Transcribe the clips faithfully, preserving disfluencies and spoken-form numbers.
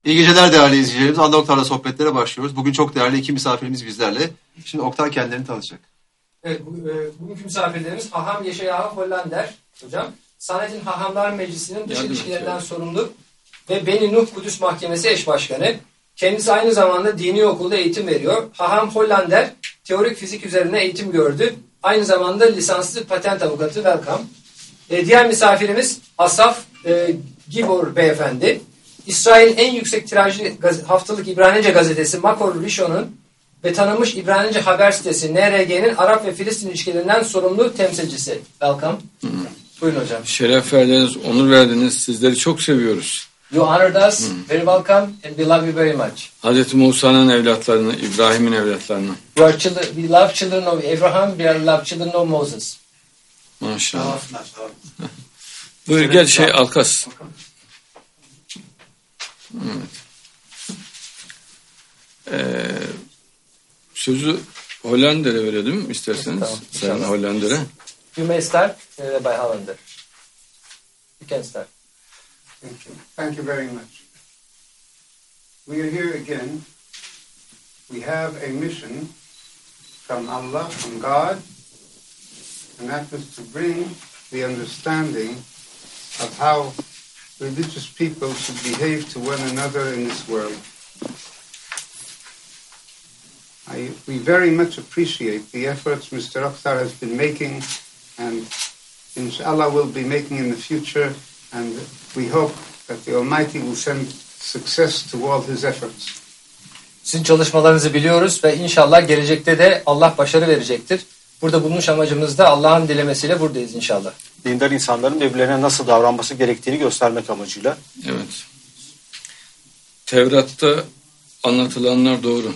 İyi geceler değerli izleyicilerimiz. Anda Oktar'la sohbetlere başlıyoruz. Bugün çok değerli iki misafirimiz bizlerle. Şimdi Oktar kendilerini tanıtacak. Evet, bu, e, bugünkü misafirlerimiz Haham Yeşaya Hollander hocam. Sanetin Hahamlar Meclisi'nin dış ilişkilerinden sorumlu ve Beni Nuh Kudüs Mahkemesi eş başkanı. Kendisi aynı zamanda dini okulda eğitim veriyor. Haham Hollander teorik fizik üzerine eğitim gördü. Aynı zamanda lisanslı patent avukatı. Welcome. E, diğer misafirimiz Asaf e, Gibor beyefendi. İsrail'in en yüksek tirajlı haftalık İbranice gazetesi Makor Rishon'un ve tanınmış İbranice haber sitesi N R G'nin Arap ve Filistin ilişkilerinden sorumlu temsilcisi. Welcome. Hmm. Buyurun hocam. Şeref verdiniz, onur verdiniz. Sizleri çok seviyoruz. You honored us. Hmm. Very welcome and we love you very much. Hazreti Musa'nın evlatlarını, İbrahim'in evlatlarını. We, are children, we love children of Abraham, we are love children of Moses. Maşallah. Buyur gel şey Alkas. Evet. Ee, sözü Hollander'e verelim isterseniz. Tamam, Sayın Hollander'e. You may start uh, by Hollander. You can start. Thank you. Thank you very much. We are here again. We have a mission from Allah, from God, and that was to bring the understanding of how religious people should behave to one another in this world. I, we very much appreciate the efforts Mister Oktar has been making and inshallah will be making in the future, and we hope that the Almighty will send success to all his efforts. Sizin çalışmalarınızı biliyoruz ve inşallah gelecekte de Allah başarı verecektir. Burada bulunmuş amacımız da Allah'ın dilemesiyle buradayız inşallah. Dindar insanların birbirlerine nasıl davranması gerektiğini göstermek amacıyla. Evet. Tevrat'ta anlatılanlar doğru.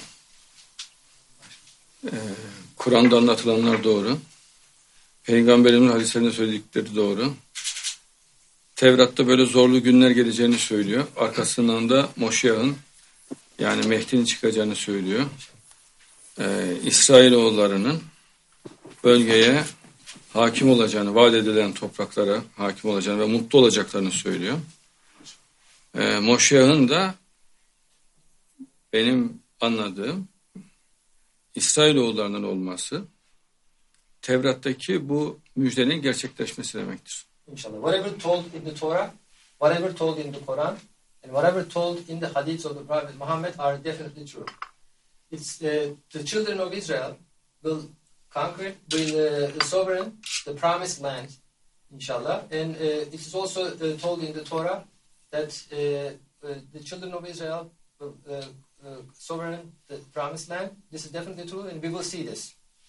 Ee, Kur'an'da anlatılanlar doğru. Peygamberimiz hadislerinde söyledikleri doğru. Tevrat'ta böyle zorlu günler geleceğini söylüyor. Arkasından da Moşiyah'ın yani Mehdi'nin çıkacağını söylüyor. Ee, İsrailoğullarının bölgeye hakim olacağını, vaat edilen topraklara hakim olacağını ve mutlu olacaklarını söylüyor. Ee, Moşiyah'ın da benim anladığım İsrailoğullarının olması Tevrat'taki bu müjdenin gerçekleşmesi demektir. İnşallah. Whatever told in the Torah, whatever told in the Quran, and whatever told in the hadiths of the Prophet Muhammad are definitely true. It's uh, the children of Israel will conquer, will uh, sovereign the promised land, inshallah. And uh, it is also uh, told in the Torah that uh, uh, the children of Israel will uh, uh, sovereign the promised land. This is definitely true, and we will see this.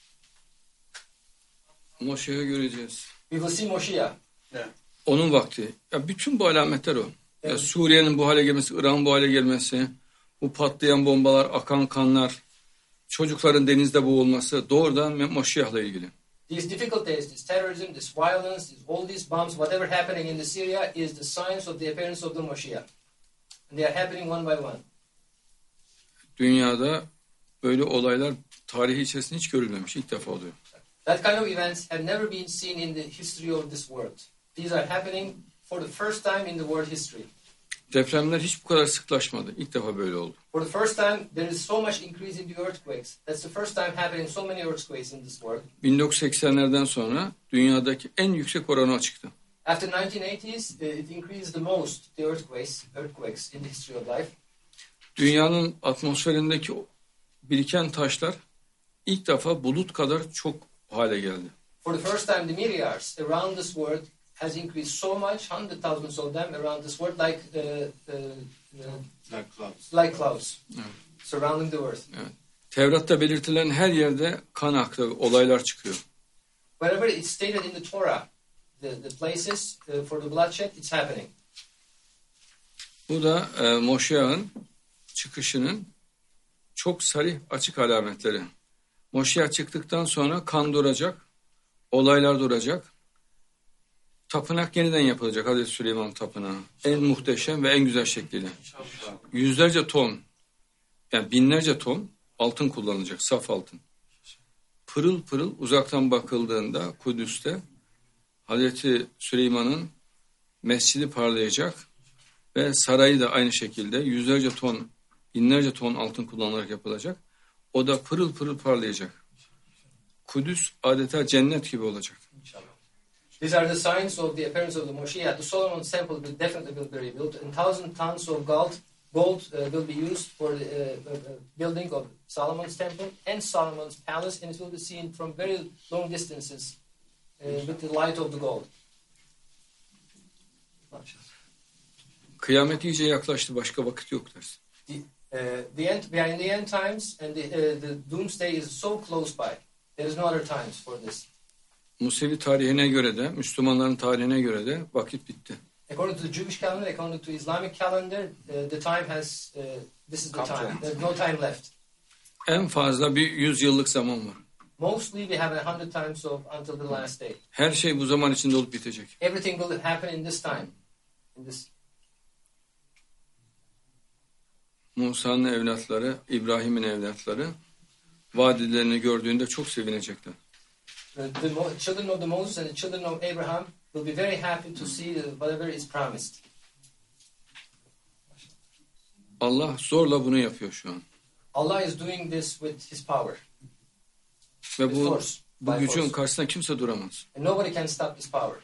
Moşe'yi göreceğiz. We will see Moshiach. Yeah. Onun vakti. Ya bütün bu alametler o. Evet. Ya Suriye'nin bu hale gelmesi, İran'ın bu hale gelmesi, bu patlayan bombalar, akan kanlar, çocukların denizde boğulması doğrudan Moşiyah'la ilgili. These difficulties, this terrorism, this violence, all these bombs, whatever happening in the Syria is the signs of the appearance of the Moshiach. And they are happening one by one. Dünyada böyle olaylar tarihi içerisinde hiç görülmemiş. İlk defa oluyor. That kind of events have never been seen in the history of this world. These are happening for the first time in the world history. Depremler hiç bu kadar sıklaşmadı. İlk defa böyle oldu. For the first time there is so much increase in the earthquakes. That's the first time happening so many earthquakes in this world. bin dokuz yüz seksenlerden sonra dünyadaki en yüksek orana çıktı. After nineteen eighties, it increased the most the earthquakes, earthquakes in the history of life. Dünyanın atmosferindeki biriken taşlar ilk defa bulut kadar çok hale geldi. For the first time, the meteors around this world has increased so much, hundred thousands of them around this world, like uh, uh, uh, Like clouds. like clouds Evet. surrounding the earth. Evet. Tevrat'ta belirtilen her yerde kan aktı, olaylar çıkıyor. Wherever it's stated in the Torah, the, the places uh, for the bloodshed, it's happening. Bu da e, Moşiyah'ın çıkışının çok sarih, açık alametleri. Moşiyah çıktıktan sonra kan duracak, olaylar duracak. Tapınak yeniden yapılacak, Hazreti Süleyman Tapınağı. En muhteşem ve en güzel şekliyle. Yüzlerce ton, yani binlerce ton altın kullanılacak, saf altın. Pırıl pırıl uzaktan bakıldığında Kudüs'te Hazreti Süleyman'ın mescidi parlayacak Ve sarayı da aynı şekilde yüzlerce ton, binlerce ton altın kullanılarak yapılacak. O da pırıl pırıl parlayacak. Kudüs adeta cennet gibi olacak. These are the signs of the appearance of the Moshiach. The Solomon's temple will definitely will be rebuilt, and thousand tons of gold gold uh, will be used for the uh, uh, building of Solomon's temple and Solomon's palace, and it will be seen from very long distances uh, with the light of the gold. Kıyamet iyice yaklaştı, başka vakit yok dersin. The, uh, the end, we are in the end times, and the, uh, the doomsday is so close by. There is no other times for this. Musevi tarihine göre de, Müslümanların tarihine göre de vakit bitti. According to the Jewish calendar, according to Islamic calendar, uh, the time has, uh, this is the time. There's no time left. En fazla bir yüz yıllık zaman var. Mostly we have a hundred times of until the last day. Her şey bu zaman içinde olup bitecek. Everything will happen in this time. In this. Musa'nın evlatları, İbrahim'in evlatları vadilerini gördüğünde çok sevinecekler. The, the Mo- children of the Moses and the children of Abraham will be very happy to see the, whatever is promised. Allah zorla bunu yapıyor şu an. Allah is doing this with His power. Ve With bu, force. bu by gücün force. karşısında kimse duramaz. And nobody can stop His power.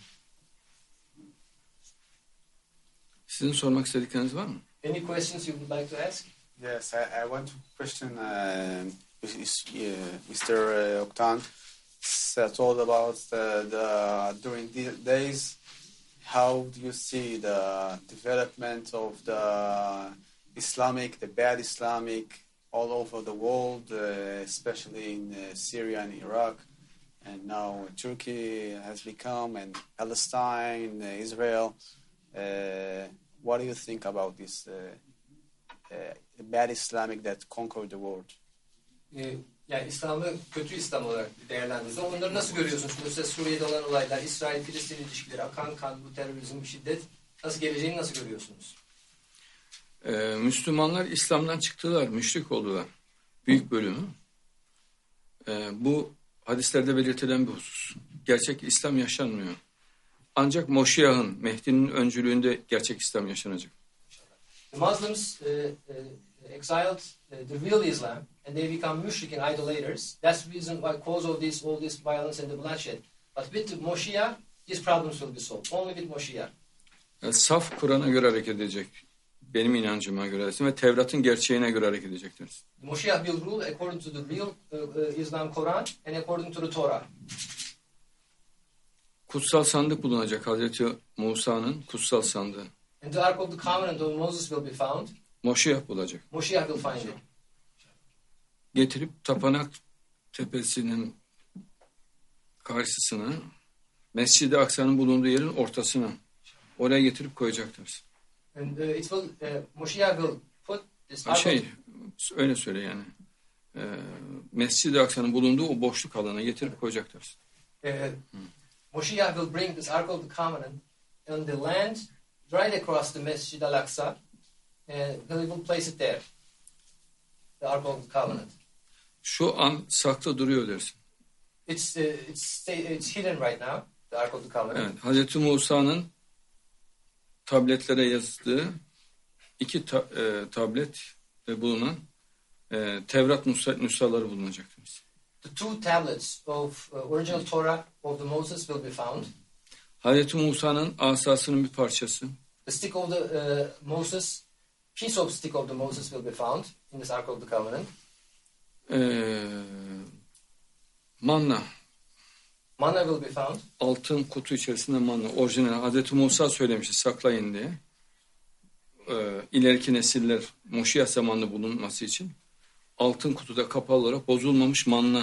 Sizin sormak istedikleriniz var mı? Any questions you would like to ask? Yes, I, I want to question uh, is, uh, Mister Uh, Oktan uh, told about the, the during the days. How do you see the development of the Islamic, the bad Islamic, all over the world, uh, especially in uh, Syria and Iraq, and now Turkey has become, and Palestine, uh, Israel. Uh, what do you think about this uh, uh, bad Islamic that conquered the world? Ee, yani İslam'ı kötü İslam olarak değerlendirdiniz. Onları nasıl görüyorsunuz? Mesela Suriye'de olan olaylar, İsrail-Filistin ilişkileri, akan kan, bu terörizm, şiddet nasıl geleceğini nasıl görüyorsunuz? Ee, Müslümanlar İslam'dan çıktılar, müşrik oldular. Büyük bölümü. Ee, bu hadislerde belirtilen bir husus. Gerçek İslam yaşanmıyor. Ancak Moşiyah'ın, Mehdi'nin öncülüğünde gerçek İslam yaşanacak. The Muslims uh, uh, exiled uh, the real Islam and they become mushrik and idolaters. That's the reason why cause of this all this violence and the bloodshed. But with the Moshiach, these problems will be solved. Only with Moshiach. Yani saf Kur'an'a göre hareket edecek. Benim inancıma göre ve Tevrat'ın gerçeğine göre hareket edecektiniz. The Moshiach will rule according to the real uh, uh, Islam Quran and according to the Torah. Kutsal sandık bulunacak, Hazreti Musa'nın kutsal sandığı. And the Ark of the Covenant of Moses will be found. Moşiyah bulacak. Moshiach will find it. Getirip Tapanak Tepesi'nin karşısına, Mescid-i Aksa'nın bulunduğu yerin ortasına, oraya getirip koyacaktır. And uh, it will, uh, Moshiach will put this Ha, Ark şey, of, öyle söyle yani. Ee, Mescid-i Aksa'nın bulunduğu o boşluk alana getirip koyacaktır. uh, Moshiach will bring this Ark of the Covenant on the land right across the Masjid al-Aqsa, and he will place it there. The Ark of the Covenant. Şu an saklı duruyor dersin. It's uh, it's it's hidden right now. The Ark of the Covenant. Evet, Hazreti Musa'nın tabletlere yazdığı iki ta, e, tablet bulunan e, Tevrat nüsha- nüshaları bulunacaktır. The two tablets of uh, original Torah of the Moses will be found. Hazreti Musa'nın asasının bir parçası, The stick of the uh, Moses, piece of stick of the Moses will be found in this Ark of the Covenant. e, manna, Manna will be found. altın kutu içerisinde manna, orijinal. Hazreti Musa söylemişti saklayın diye. E, ileriki nesiller Moşiyah zamanında bulunması için altın kutuda kapalı olarak bozulmamış manna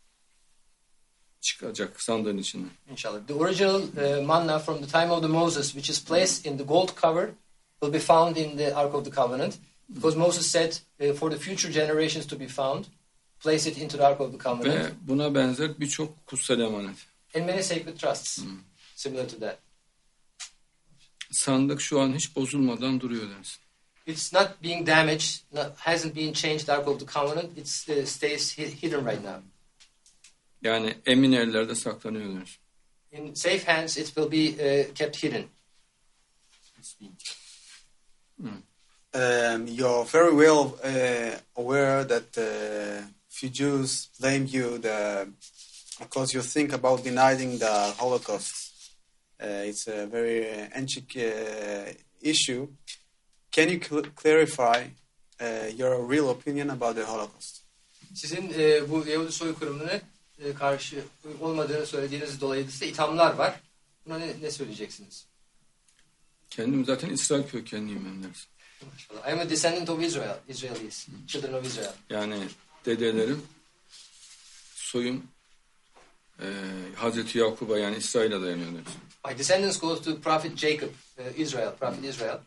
çıkacak sandığın içinden. Inshallah. The original uh, manna from the time of the Moses, which is placed in the gold cover, will be found in the Ark of the Covenant. Because Moses said, uh, for the future generations to be found, place it into the Ark of the Covenant. Ve buna benzer birçok kutsal emanet. And many sacred trusts, similar to that. Sandık şu an hiç bozulmadan duruyor dersin. It's not being damaged, not, hasn't been changed, the Ark of the Covenant. It uh, stays hi- hidden right now. Yani emin ellerde saklanıyor dersin. In safe hands, it will be uh, kept hidden. Um, you're very well uh, aware that uh, few Jews blame you the, because you think about denying the Holocaust. Uh, it's a very ancient uh, issue. Can you cl- clarify uh, your real opinion about the Holocaust? Sizin e, bu Yahudi soykırımına e, karşı olmadığını söylediğiniz dolayısıyla ithamlar var. Buna ne, ne söyleyeceksiniz? Kendim zaten İsrail kökenliyim ben dersin. I am a descendant of Israel, Israelis, children of Israel. Yani dedelerim, soyum e, Hazreti Yakub'a yani İsrail'e dayanıyor dersin. My descendants goes to Prophet Jacob, uh, Israel, Prophet Israel.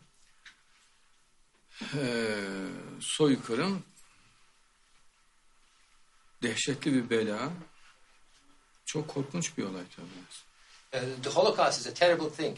E, soykırım dehşetli bir bela. Çok korkunç bir olay tabii. Uh, the Holocaust is a terrible thing.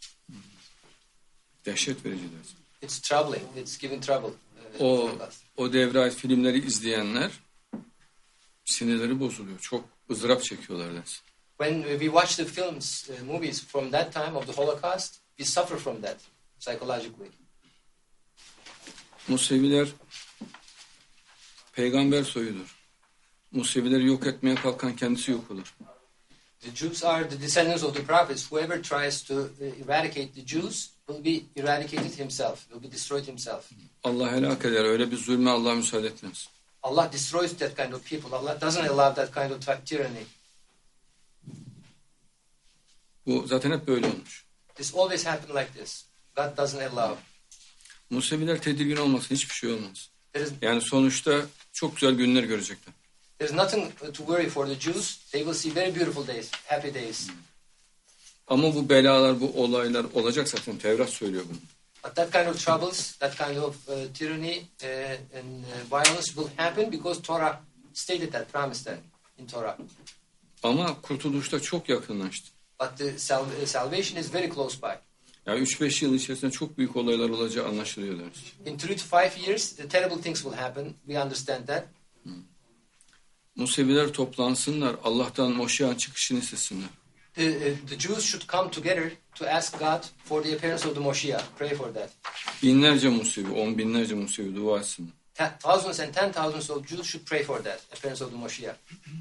Dehşet verici dersin. It's troubling. It's giving trouble. Uh, O, Holocaust. o devre ait filmleri izleyenler sinirleri bozuluyor. Çok ızdırap çekiyorlar dersin. When we watch the films, uh, movies from that time of the Holocaust, we suffer from that psychologically. Museviler peygamber soyudur. Musevileri yok etmeye kalkan kendisi yok olur. The Jews are the descendants of the prophets. Whoever tries to uh, eradicate the Jews will be eradicated himself, will be destroyed himself. Allah helak eder. Öyle bir zulme Allah müsaade etmez. Allah destroys that kind of people. Allah doesn't allow that kind of ty- tyranny. Bu zaten hep böyle olmuş. This always happened like this. God doesn't allow. Museviler tedirgin olmasın. Hiçbir şey olmaz. There is, Yani sonuçta çok güzel günler görecekler. there's nothing to worry for the Jews. They will see very beautiful days, happy days. Ama bu belalar, bu olaylar olacak zaten. Tevrat söylüyor bunu. But that kind of troubles, that kind of uh, tyranny uh, and uh, violence will happen because Torah stated that, promised that in Torah. Ama kurtuluşta çok yakınlaştı. But the sal- uh, salvation is very close by. Yani üç beş yıl içerisinde çok büyük olaylar olacağı anlaşılıyor deriz. In three to five years, the terrible things will happen. We understand that. Museviler toplansınlar. Allah'tan Moşe'nin çıkışını istesinler. The, uh, the Jews should come together to ask God for the appearance of the Moshiach. Pray for that. Binlerce Musevi, on binlerce Musevi dua etsinler. Ta- thousands and ten thousands of Jews should pray for that, appearance of the Moshiach.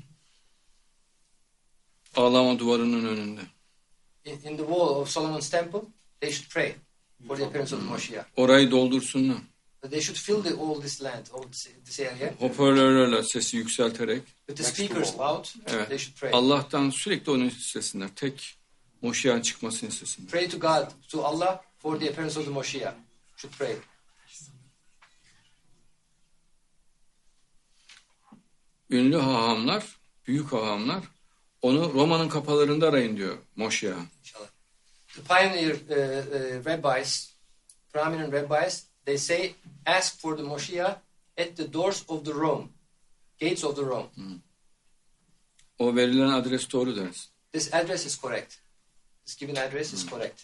Ağlama duvarının önünde. In, in the wall of Solomon's temple, they should pray for the appearance of the Moshiach. Orayı doldursunlar. But they should fill the, all this land, all this, this area, Hoparlörlerle sesi yükselterek. with the speakers loud. Evet. They should pray. Allah'tan sürekli onu istesinler. Tek Moşe'nin çıkmasını istesinler. Pray to God, to Allah, for the appearance of the Moshiach. Should pray. Ünlü hahamlar, büyük hahamlar onu Roma'nın kapılarında arayın diyor Moşe'ye. Inshallah. The pioneer uh, uh, rabbis, prominent rabbis, they say, ask for the Moshiach at the doors of the Rome, gates of the Rome. O verilen adres doğru deriz. This address is correct. This given address is correct.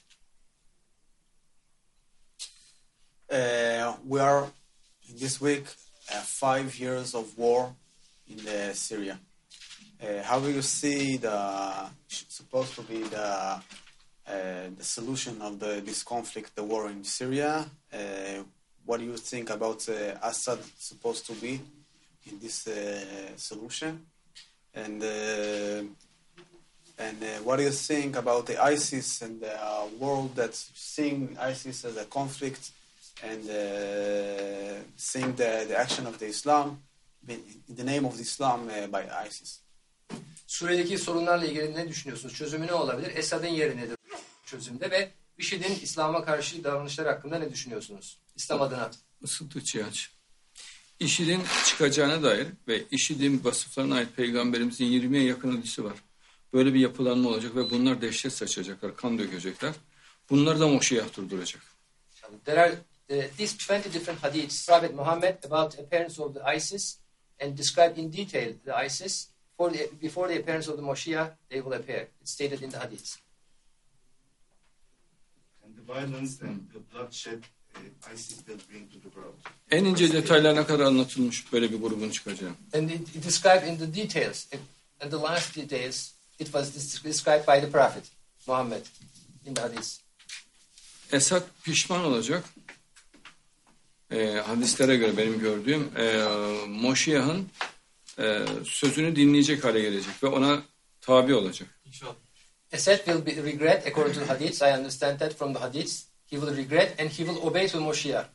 Uh, we are in this week uh, five years of war in the Syria. Uh, how do you see the supposed to be the uh, the solution of the this conflict, the war in Syria? Uh, what do you think about uh, Assad supposed to be in this uh, solution? And uh, and uh, what do you think about the ISIS and the uh, world that's seeing ISIS as a conflict and uh, seeing the, the action of the Islam in the name of the Islam uh, by ISIS? Suriye'deki sorunlarla ilgili ne düşünüyorsunuz? Çözümü ne olabilir? Esad'ın yeri nedir çözümde ve IŞİD'in İslam'a karşı davranışları hakkında ne düşünüyorsunuz? İslam adına. Isıtıcı aç. IŞİD'in çıkacağına dair ve IŞİD'in vasıflarına ait Peygamberimizin yirmiye yakın hadisi var. Böyle bir yapılanma olacak ve bunlar dehşet saçacaklar, kan dökecekler. Bunları da Moşe'ye durduracak. There are uh, at least twenty different hadiths, Prophet Muhammad, about the appearance of the ISIS and described in detail the ISIS. For the, before the appearance of the Moshiach, they will appear. It's stated in the hadiths. And the violence and the bloodshed uh, ISIS will bring to the world. En ince detaylarına kadar anlatılmış böyle bir grubun çıkacağı. And it, it described in the details. And the last details, it was described by the Prophet Muhammad in the hadiths. Esad pişman olacak. e, hadislere göre benim gördüğüm e, Moşiyah'ın e, sözünü dinleyecek hale gelecek ve ona tabi olacak. Esed will be regret according to the hadiths. I understand that from the hadiths. He will regret and he will obey to Moshiach.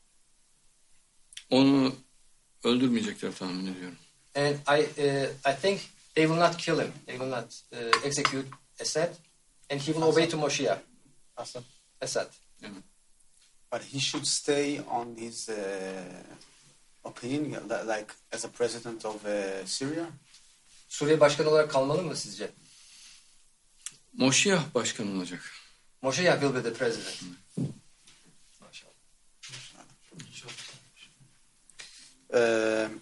Onu öldürmeyecekler tahmin ediyorum. And I, uh, I think they will not kill him. They will not uh, execute Esed, and he will obey to Moshiach. Assad. Esed. Evet. But he should stay on his uh, opinion, li- like as a president of uh, Syria. Suriye başkanı olarak kalmalı mı sizce? Moşiyah başkan olacak. Moshiach will be the president. Maşallah. Um,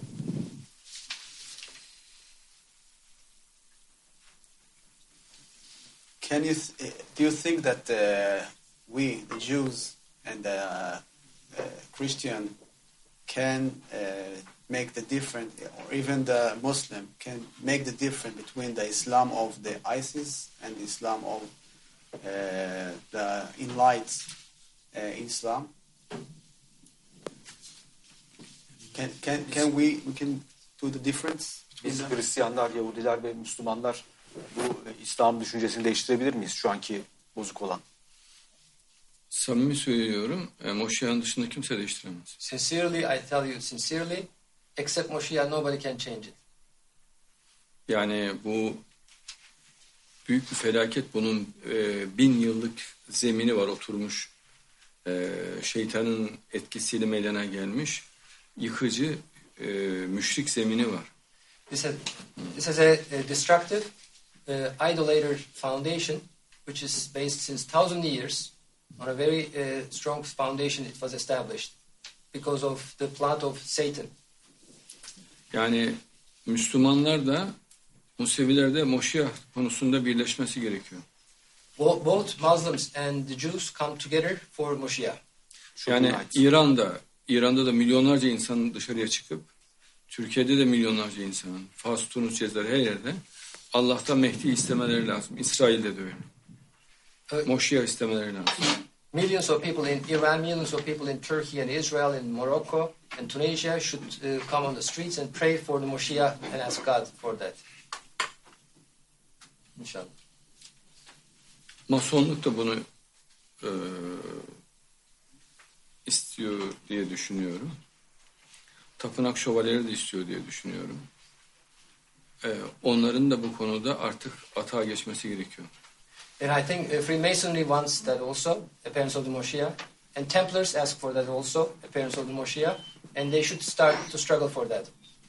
can you th- do you think that uh, we, the Jews and the uh, uh, Christian, can uh, make the difference, or even the Muslim can make the difference between the Islam of the ISIS and the Islam of uh, the enlightened uh, Islam? Can can can we we can do the difference? Biz Hristiyanlar, Yahudiler ve Müslümanlar bu e, İslam düşüncesini değiştirebilir miyiz şu anki bozuk olan? Samimi söylüyorum, e, Moşiyah'ın dışında kimse değiştiremez. Sincerely, I tell you sincerely, except Moshiach, nobody can change it. Yani bu büyük bir felaket. Bunun e, bin yıllık zemini var, oturmuş. E, şeytanın etkisiyle meydana gelmiş. Yıkıcı, e, müşrik zemini var. This has, this has a, a destructive, uh, idolater foundation, which is based since thousand years on a very uh, strong foundation. It was established because of the plot of Satan. Yani Müslümanlar da Museviler de Moşiyah konusunda birleşmesi gerekiyor. Bo- Both Muslims and the Jews come together for Moshiach. Yani İran'da, İran'da da milyonlarca insanın dışarıya çıkıp, Türkiye'de de milyonlarca insanın, Fas, Tunus, Cezayir her yerde Allah'tan Mehdi istemeleri lazım. İsrail'de de öyle. Uh, Moşiyah istemeleri lazım. Millions of people in Iran, millions of people in Turkey and Israel and Morocco and Tunisia should uh, come on the streets and pray for the Moshiach and ask God for that. İnşallah. Masonluk da bunu e, istiyor diye düşünüyorum. Tapınak şövalyeleri de istiyor diye düşünüyorum. E, onların da bu konuda artık atağa geçmesi gerekiyor. And I think uh, Freemasonry wants that also, appearance of the Moshiach. And Templars ask for that also, appearance of the Moshiach. And they should start to struggle for that.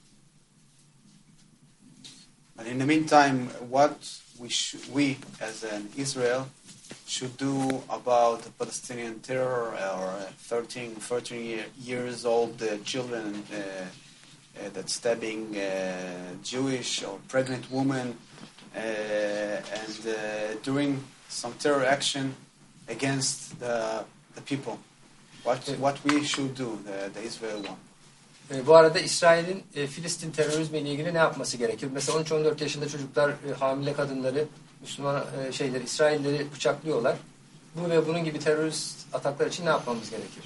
But in the meantime, what we sh- we as an Israel should do about the Palestinian terror, or thirteen, fourteen year, years old uh, children uh, uh, that stabbing uh, Jewish or pregnant women, uh, and uh, doing some terror action against the the people. What what we should do, the, the Israel one. E, bu arada İsrail'in e, Filistin terörizmiyle ilgili ne yapması gerekir? Mesela on üç on dört yaşında çocuklar, e, hamile kadınları, Müslüman e, şeyleri, İsraillileri bıçaklıyorlar. Bu ve bunun gibi terörist ataklar için ne yapmamız gerekir?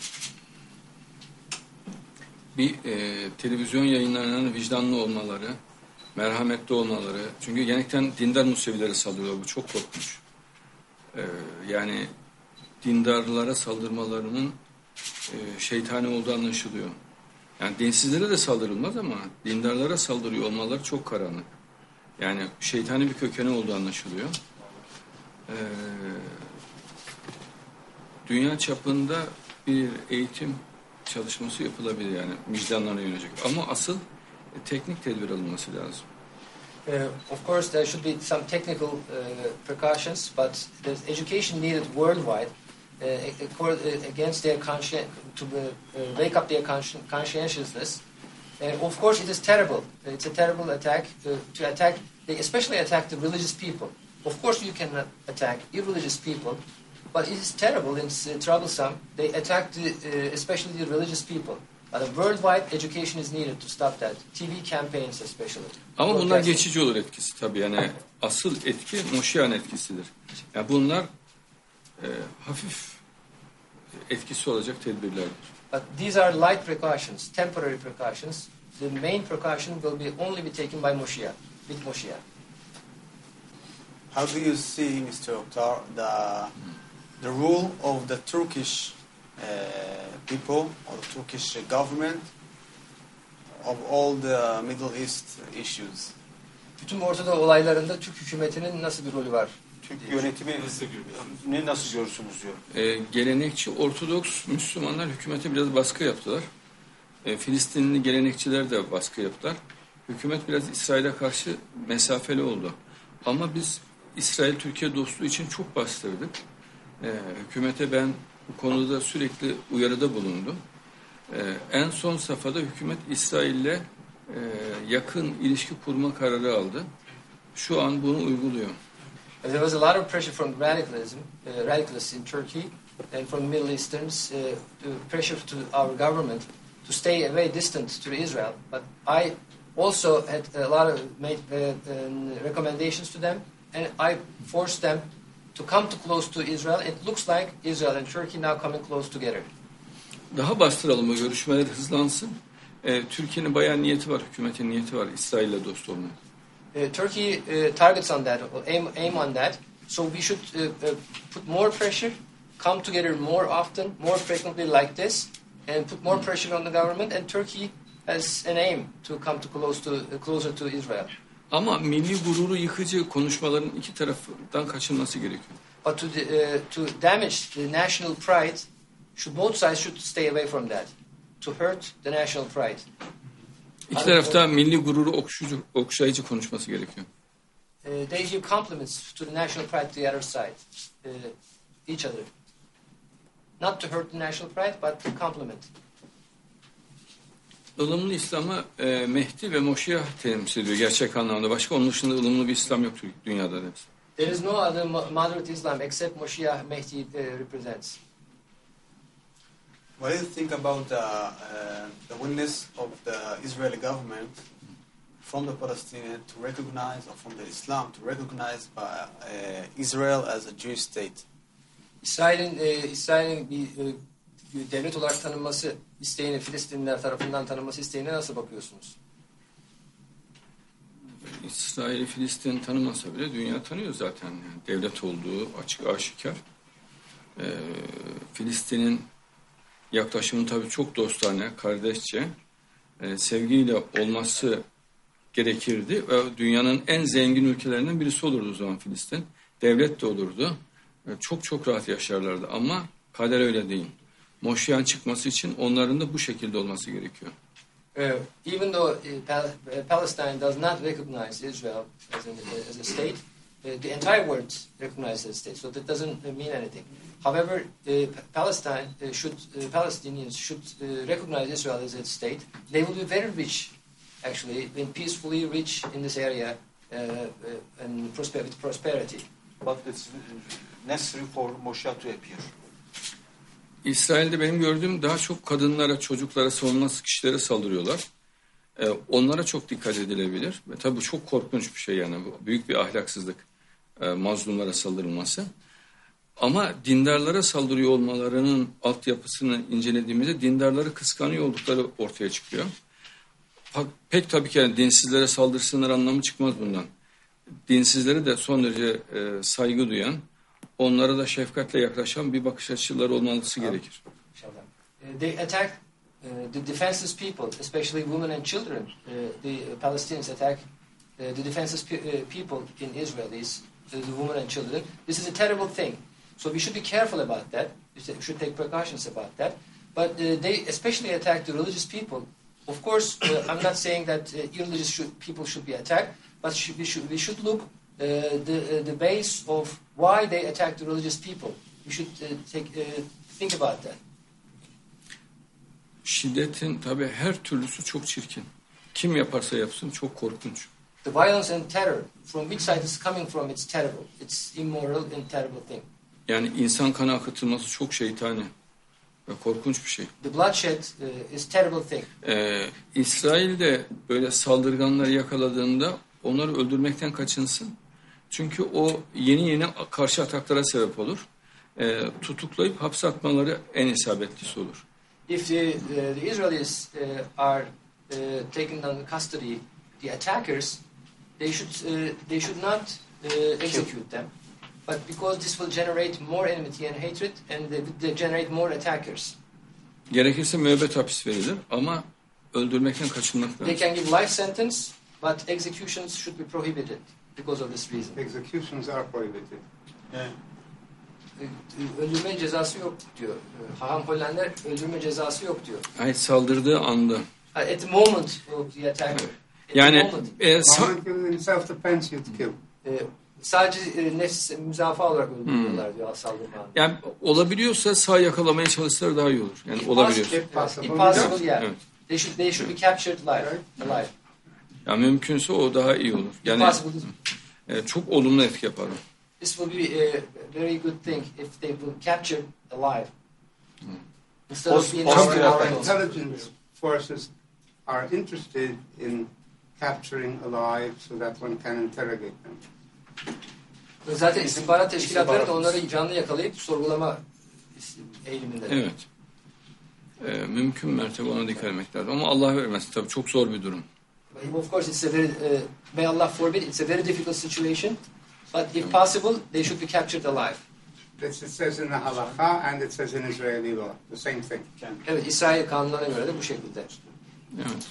Bir e, televizyon yayınlarının vicdanlı olmaları, merhametli olmaları. Çünkü genellikle dindar Musevilere saldırıyorlar. Bu çok korkunç. E, yani dindarlara saldırmalarının e, şeytani olduğu anlaşılıyor. Yani dinsizlere de saldırılmaz ama dindarlara saldırıyor olmaları çok karanlık. Yani şeytani bir kökeni olduğu anlaşılıyor. Ee, dünya çapında bir eğitim çalışması yapılabilir, yani vicdanlarına yönelik. Ama asıl e, teknik tedbir alınması lazım. Uh, of course, there should be some technical uh, precautions, but there's education needed worldwide uh, against their conscien- to uh, wake up their consci- conscientiousness. And of course, it is terrible. It's a terrible attack uh, to attack, they especially attack the religious people. Of course, you cannot attack irreligious people, but it is terrible and it's uh, troublesome. They attack the, uh, especially the religious people. But a worldwide education is needed to stop that. T V campaigns especially. Ama bunlar geçici olur etkisi tabii. Yani asıl etki Moşiyah'ın etkisidir. Yani bunlar e, hafif e, etkisi olacak tedbirlerdir. But these are light precautions, temporary precautions. The main precaution will be only be taken by Moshiach, with Moshiach. How do you see, Mister Oktar, the the rule of the Turkish uh, people or the Turkish government of all the Middle East issues? Bütün Orta Doğu olaylarında Türk hükümetinin nasıl bir rolü var? Türk yönetimi ne nasıl görürsünüz diyor. Ee, gelenekçi Ortodoks Müslümanlar hükümete biraz baskı yaptılar. Ee, Filistinli gelenekçiler de baskı yaptılar. Hükümet biraz İsrail'e karşı mesafeli oldu. Ama biz İsrail-Türkiye dostluğu için çok bastırdık. Ee, hükümete ben bu konuda sürekli uyarıda bulundum. Ee, en son safhada hükümet İsrail'le e, yakın ilişki kurma kararı aldı. Şu an bunu uyguluyor. There was a lot of pressure from radicalism, uh, radicalists in Turkey and from Middle Easterns, uh, to pressure to our government to stay away distant to Israel. But I also had a lot of made uh, um, recommendations to them, and I forced them to come too close to Israel. It looks like Israel and Turkey now coming close together. Daha bastıralım, o görüşmeler hızlansın. Ee, Türkiye'nin bayağı niyeti var, hükümetin niyeti var İsrail'le dost olmaya. Uh, Turkey uh, targets on that, or aim, aim on that. So we should uh, uh, put more pressure, come together more often, more frequently like this, and put more pressure on the government. And Turkey has an aim to come to close to uh, closer to Israel. Ama milli gururu yıkıcı konuşmaların iki taraftan kaçınması gerekiyor. But to the, uh, to damage the national pride, should both sides should stay away from that. To hurt the national pride. İki tarafta milli gururu okşayıcı, okşayıcı konuşması gerekiyor. Uh, they give compliments to the national pride to the other side, uh, each other. Not to hurt the national pride, but to compliment. Ilımlı İslam'a e, Mehdi ve Moşiyah temsil ediyor gerçek anlamda. Başka onun dışında ılımlı bir İslam yok dünyada. Deriz. There is no other moderate Islam except Moshiach Mehdi uh, represents. What do you think about the, uh, the willingness of the Israeli government from the Palestinians to recognize, or from the Islam to recognize by, uh, Israel as a Jewish state? İsrail'in e, İsrail'in bir, e, bir devlet olarak tanınması isteğine, Filistinliler tarafından tanınması isteğine nasıl bakıyorsunuz? İsrail'i Filistin tanımasa bile dünya tanıyor zaten. Yani devlet olduğu açık aşikar. Ee, Filistin'in yaklaşımı tabii çok dostane, kardeşçe, e, sevgiyle olması gerekirdi. Ve dünyanın en zengin ülkelerinden birisi olurdu o zaman Filistin. Devlet de olurdu. E, çok çok rahat yaşarlardı ama kader öyle değil. Moşiyah'ın çıkması için onların da bu şekilde olması gerekiyor. Uh, even though uh, Pal uh, Palestine does not recognize Israel as, an, uh, as a state, uh, the entire world recognizes the state, so that doesn't uh, mean anything. However, uh, Palestine uh, should uh, Palestinians should uh, recognize Israel as a state. They will be very rich, actually, and peacefully rich in this area uh, uh, and prosper with prosperity. But it's necessary for Moshiach to appear. İsrail'de benim gördüğüm daha çok kadınlara, çocuklara, savunmasız kişilere saldırıyorlar. Ee, onlara çok dikkat edilebilir. Ve tabii bu çok korkunç bir şey yani. Bu büyük bir ahlaksızlık. E, mazlumlara saldırılması. Ama dindarlara saldırıyor olmalarının altyapısını incelediğimizde dindarları kıskanıyor oldukları ortaya çıkıyor. Pek tabii ki yani dinsizlere saldırsınlar anlamı çıkmaz bundan. Dinsizlere de son derece e, saygı duyan, onlara da şefkatle yaklaşan bir bakış açıları olması gerekir. Uh, they attack uh, the defenseless people, especially women and children. Uh, the Palestinians attack uh, the defenseless pe uh, people in Israelis, uh, the women and children. This is a terrible thing. So we should be careful about that. We should take precautions about that. But uh, they especially attack the religious people. Of course, uh, I'm not saying that uh, irreligious should, people should be attacked, but should, we should we should look uh, the uh, the base of why they attack the religious people. We should uh, take uh, think about that. Şiddetin tabii her türlüsü çok çirkin. Kim yaparsa yapsın çok korkunç. The violence and terror, from which side it's coming from, it's terrible. It's immoral and terrible thing. Yani insan kanı akıtılması çok şeytani ve korkunç bir şey. The bloodshed uh, is terrible thing. Ee, İsrail'de böyle saldırganları yakaladığında onları öldürmekten kaçınsın. Çünkü o yeni yeni karşı ataklara sebep olur. e, tutuklayıp hapse atmaları en isabetlisi olur. If the, the, the Israelis uh, are uh, taken under custody, the attackers, they should uh, they should not uh, execute them, but because this will generate more enmity and hatred, and they, they generate more attackers. Gerekirse müebbet hapis verilir ama öldürmekten kaçınmak They lazım. can give life sentence, but executions should be prohibited because of this reason. Executions are prohibited. Öldürme cezası yok diyor. Haham Hollander öldürme cezası yok diyor. Hayır, saldırdığı anda. At the moment of the attacker. At Yani the moment. e, sa- Moment in self-defense you'd kill. Ee, sadece e, nefs müzafaa olarak öldürüyorlar diyor saldırma. yani olabiliyorsa sağ yakalamaya çalışsalar daha iyi olur. Yani olabiliyor. If possible. If possible, yeah. Evet. They should they should be captured alive. Alive. Yani mümkünse o daha iyi olur. If Yani possible, e, çok olumlu etki yapar. this will be a very good thing if they will capture alive. Instead of Post- being post- Our, our our criminals. intelligence forces are interested in capturing alive so that one can interrogate them. Zaten istihbarat teşkilatları da İstihbarat. onları canlı yakalayıp sorgulama eğiliminde. Evet. E, mümkün mertebe ona dikkat etmek lazım. Ama Allah vermesin. Tabii çok zor bir durum. Of course, it's a very, uh, may Allah forbid, it's a very difficult situation. But if possible, they should be captured alive. This it says in the halakha and it says in Israeli law. The same thing. Evet, İsrail kanunlarına göre de bu şekilde. Evet.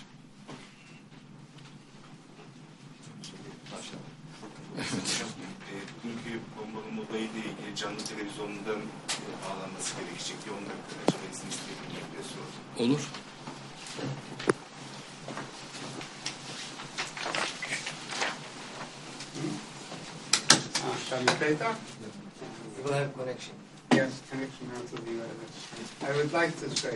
Hocam, e, bugünkü bombalama olayıyla ilgili canlı televizyondan e, bağlanması gerekecek diye on dakika acaba izin isteyebilir diye sordum. Olur. Ah, shall we play that? We will have connection. Yes, connection now to the U S. I would like to say,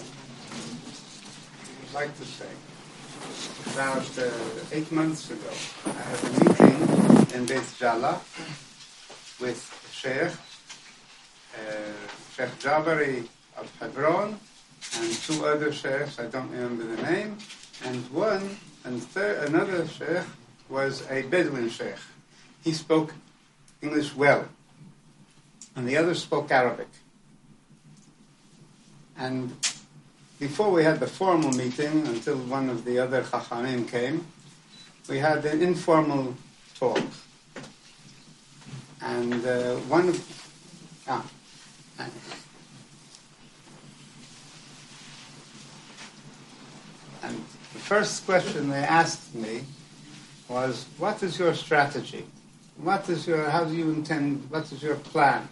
would like to say, about uh, eight months ago, I had a meeting in Beit Jala with Sheikh, uh, Sheikh Jabari of Hebron, and two other sheikhs, I don't remember the name, and one, and third, another sheikh was a Bedouin sheikh. He spoke English well, and the other spoke Arabic. And before we had the formal meeting, until one of the other Chachamim came, we had an informal talk. And uh, one of... Ah, and the first question they asked me was, what is your strategy? What is your, how do you intend, what is your plan?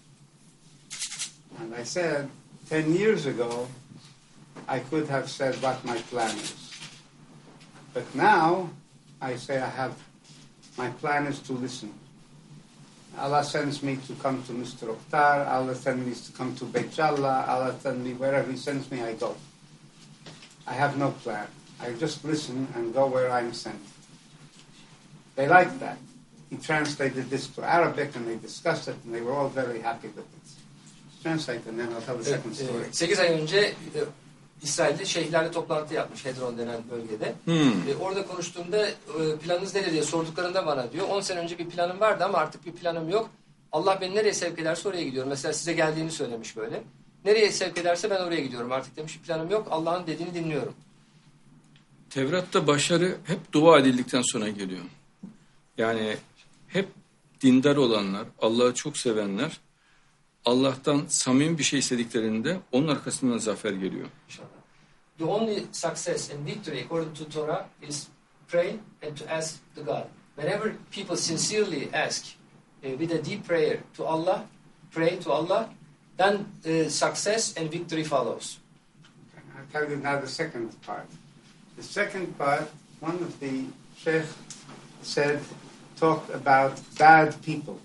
And I said, ten years ago, I could have said what my plan is. But now, I say I have, my plan is to listen. Allah sends me to come to Mister Oktar, Allah sends me to come to Beit Jalla, Allah sends me, wherever He sends me, I go. I have no plan. I just listen and go where I'm sent. They liked that. He translated this to Arabic and they discussed it and they were all very happy with it. Translate and then I'll tell the second story. sekiz ay önce e, İsrail'de şeyhlerle toplantı yapmış Hedron denen bölgede. Hmm. E, orada konuştuğumda e, planınız nedir diye sorduklarında bana diyor. on sene önce bir planım vardı ama artık bir planım yok. Allah beni nereye sevk ederse oraya gidiyorum. Mesela size geldiğini söylemiş böyle. Nereye sevk ederse ben oraya gidiyorum. Artık demiş bir planım yok. Allah'ın dediğini dinliyorum. Tevrat'ta başarı hep dua edildikten sonra geliyor. Yani hep dindar olanlar, Allah'ı çok sevenler, Allah'tan samimi bir şey istediklerinde onun arkasından zafer geliyor. İnşallah. The only success and victory according to Torah is pray and to ask to God. Whenever people sincerely ask uh, with a deep prayer to Allah, pray to Allah, then uh, success and victory follows. I'll tell you now the second part. The second part, one of the sheikh said, talked about bad people.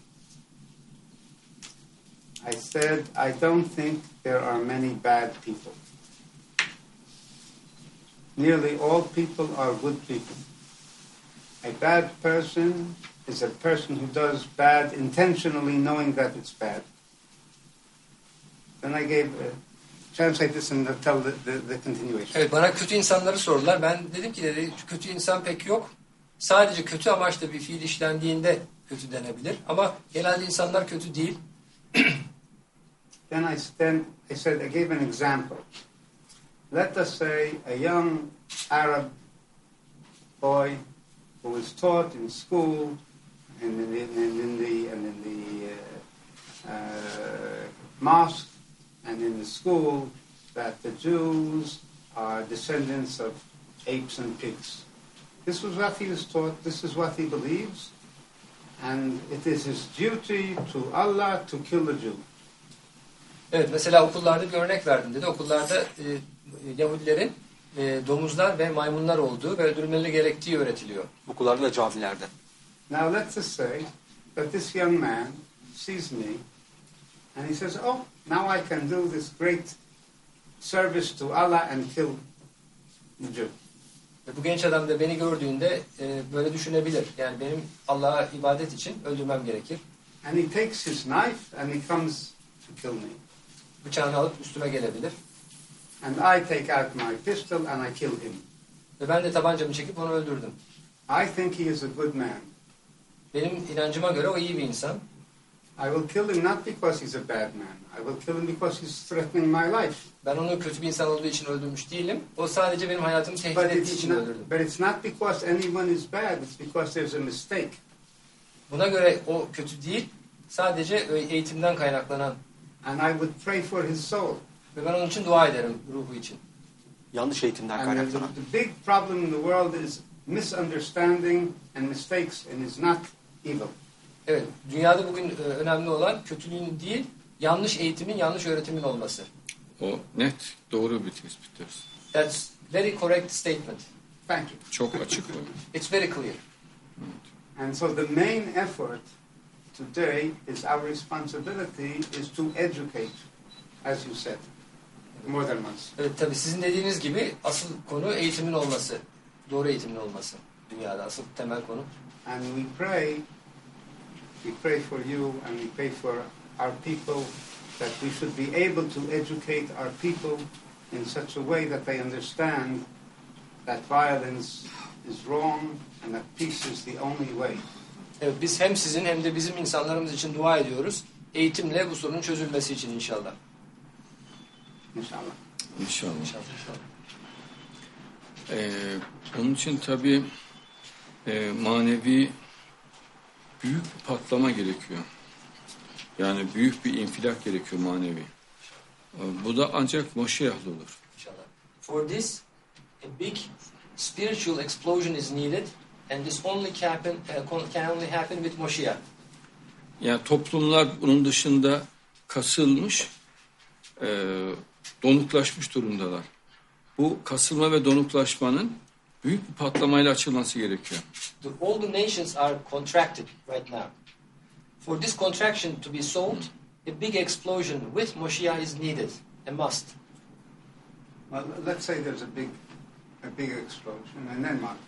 I said, I don't think there are many bad people. Nearly all people are good people. A bad person is a person who does bad intentionally knowing that it's bad. Then I gave, uh, translate this and tell the, the, the continuation. Evet, bana kötü insanları sordular. Ben dedim ki dedi, kötü insan pek yok. Sadece kötü amaçla bir fiil işlendiğinde kötü denebilir. Ama genelde insanlar kötü değil. then I then I said I gave an example. Let us say a young Arab boy who was taught in school and in the and in the, and in the uh, uh, mosque and in the school that the Jews are descendants of apes and pigs. This was what he was taught. This is what he believes, and it is his duty to Allah to kill the Jew. Evet, mesela okullarda bir örnek verdim dedi. Okullarda e, Yahudilerin e, domuzlar ve maymunlar olduğu ve öldürülmeleri gerektiği öğretiliyor. Okullarda ve camilerde. Now let's just say that this young man sees me and he says, oh, now I can do this great service to Allah and kill the Jew. Ve bu genç adam da beni gördüğünde e, böyle düşünebilir. Yani benim Allah'a ibadet için öldürmem gerekir. And he takes his knife and he comes to kill me. Bıçağını alıp üstüme gelebilir. And I take out my pistol and I kill him. Ve ben de tabancamı çekip onu öldürdüm. I think he is a good man. Benim inancıma göre o iyi bir insan. I will kill him not because he's a bad man. I will kill him because he's threatening my life. Ben onu kötü bir insan olduğu için öldürmüş değilim. O sadece benim hayatımı tehdit But ettiği it's, için not, öldürdüm. but it's not because anyone is bad. It's because there's a mistake. Buna göre o kötü değil. Sadece eğitimden kaynaklanan. And I would pray for his soul. Ve ben onun için dua ederim ruhu için. Yanlış eğitimden And kaynaklanan. the, the big problem in the world is misunderstanding and mistakes, and it's not evil. Evet, dünyada bugün e, önemli olan kötülüğün değil, yanlış eğitimin, yanlış öğretimin olması. O net, doğru bir tespittir. That's very correct statement. Thank you. Çok açık. It's very clear. And so the main effort today is our responsibility is to educate, as you said, more than once. Evet, tabii sizin dediğiniz gibi asıl konu eğitimin olması. Doğru eğitimin olması. Dünyada asıl temel konu. And we pray, we pray for you and we pray for our people that we should be able to educate our people in such a way that they understand that violence is wrong and that peace is the only way. Evet, biz hem sizin hem de bizim insanlarımız için dua ediyoruz. Eğitimle bu sorunun çözülmesi için inşallah. İnşallah. İnşallah. İnşallah. inşallah. Ee, onun için tabii e, manevi büyük bir patlama gerekiyor. Yani büyük bir infilak gerekiyor manevi. Ee, bu da ancak Moşiyah'la olur. İnşallah. For this, a big spiritual explosion is needed, and this only can happen, uh, can only happen with Moshiach. Yani toplumlar bunun dışında kasılmış, e, donuklaşmış durumdalar. Bu kasılma ve donuklaşmanın büyük bir patlamayla açılması gerekiyor. The, all the nations are contracted right now. For this contraction to be solved, a big explosion with Moshiach is needed, a must. Well, let's say there's a big, a big explosion, and then what?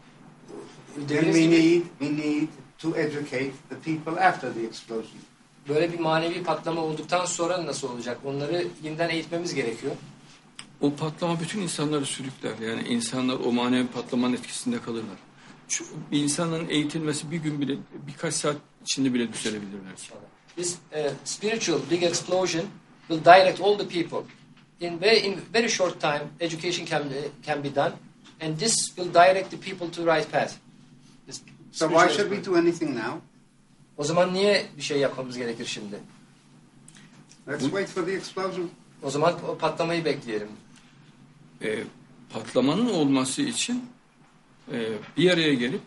Then Dediğiniz we gibi, need, we need to educate the people after the explosion. böyle bir manevi patlama olduktan sonra nasıl olacak? Onları yeniden eğitmemiz gerekiyor. O patlama bütün insanları sürükler. Yani insanlar o manevi patlamanın etkisinde kalırlar. Şu, bir insanın eğitilmesi bir gün bile, birkaç saat içinde bile düzelebilirler. This uh, spiritual big explosion will direct all the people. In very, in very short time, education can, can be done, and this will direct the people to the right path. This So spiritual why should we explosion. do anything now? O zaman niye bir şey yapmamız gerekir şimdi? Let's wait for the explosion. O zaman o patlamayı bekleyelim. E, patlamanın olması için e, bir araya gelip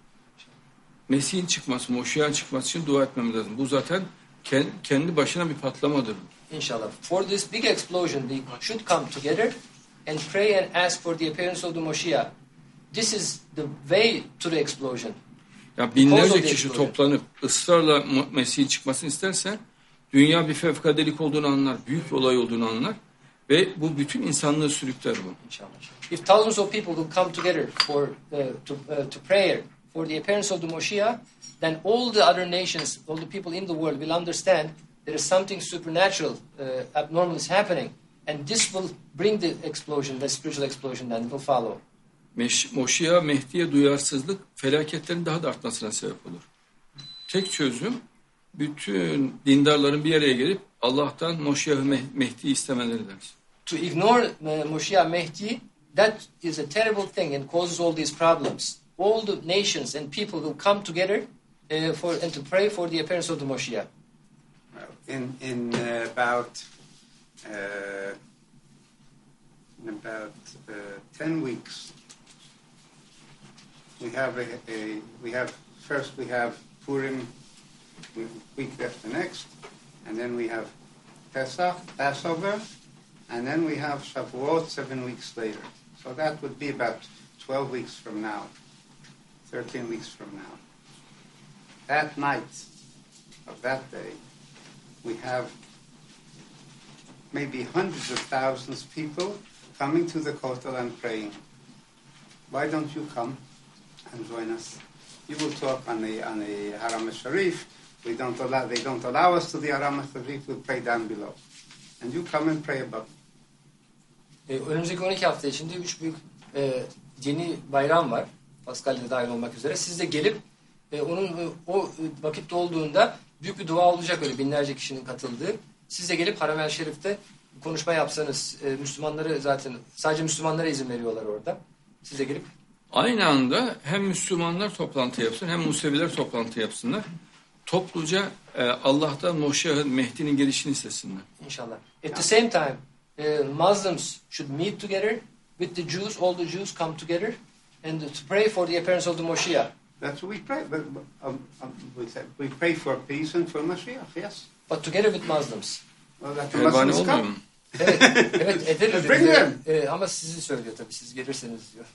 Mesih'in çıkması, Moşiyah'ın çıkması için dua etmemiz lazım. Bu zaten kend, kendi başına bir patlamadır. İnşallah. For this big explosion, we should come together and pray and ask for the appearance of the Moshiach. This is the way to the explosion. Ya binlerce Because of the kişi explosion. toplanıp ısrarla Mu- Mesih'in çıkmasını isterse dünya bir fevkadelik olduğunu anlar, büyük bir olay olduğunu anlar ve bu bütün insanlığı sürükler bu. İnşallah. If thousands of people will come together for uh, to uh, to prayer for the appearance of the Moshiach, then all the other nations, all the people in the world will understand there is something supernatural, uh, abnormal is happening, and this will bring the explosion, the spiritual explosion, and it will follow. Meş- Moşiyah, Mehdi'ye duyarsızlık felaketlerin daha da artmasına sebep olur. Tek çözüm bütün dindarların bir araya gelip Allah'tan Moşiyah Mehdi istemeleridir. To ignore uh, Moshiach Mehdi, that is a terrible thing and causes all these problems. All the nations and people will come together uh, for and to pray for the appearance of the Moshiach. In in uh, about uh, in about uh, ten weeks, we have a, a we have first we have Purim week after next, and then we have Pesach, Passover, and then we have Shavuot seven weeks later. So that would be about twelve weeks from now, thirteen weeks from now. That night of that day, we have maybe hundreds of thousands of people coming to the Kotel and praying. Why don't you come and join us? You will talk on the on the Haram al-Sharif. We don't allow they don't allow us to the Haram al-Sharif. We'll pray down below, and you come and pray above. E, önümüzdeki on iki hafta içinde üç büyük e, dini bayram var. Paskalya dahil olmak üzere. Siz de gelip e, onun e, o vakitte olduğunda büyük bir dua olacak, öyle binlerce kişinin katıldığı. Siz de gelip Haram-el Şerif'te konuşma yapsanız, e, Müslümanları zaten sadece Müslümanlara izin veriyorlar orada. Siz de gelip aynı anda hem Müslümanlar toplantı yapsın hem Museviler toplantı yapsınlar. Topluca e, Allah'tan Moşiyah Mehdi'nin gelişini istesinler. İnşallah. At the same time, uh, Muslims should meet together with the Jews. All the Jews come together and to pray for the appearance of the Moshiach. That's what we pray. But, um, um, we, said, we pray for peace and for Mashiach. Yes. But together with Muslims. Well, that the Elbani Muslims olmuyor come. mu? Evet, evet ederiz. Bring them. E, ama sizi söylüyor tabii, siz gelirseniz diyor.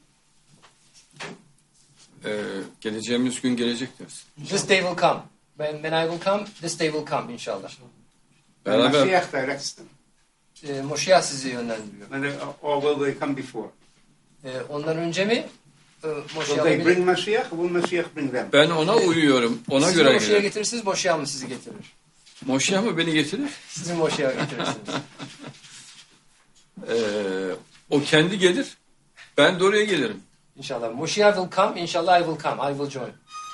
Ee, geleceğimiz gün gelecek deriz. This day will come. When, when I will come, this day will come inşallah. And Beraber Mashiach directs them. E, Moşiyah sizi yönlendiriyor. When they, or will they come before? E, ondan önce mi? E, Will Moşiyah they bring Mashiach or will Mashiach bring them? ben ona uyuyorum. Ona Siz göre Moşiyah'a gelirim. getirirsiniz, Moşiyah mı sizi getirir? Moşiyah mı beni getirir? Sizin Moşiyah'a getirirsiniz. Ee, o kendi gelir. Ben de oraya gelirim. İnşallah. Moşiyah will come, inşallah I will come. I will join.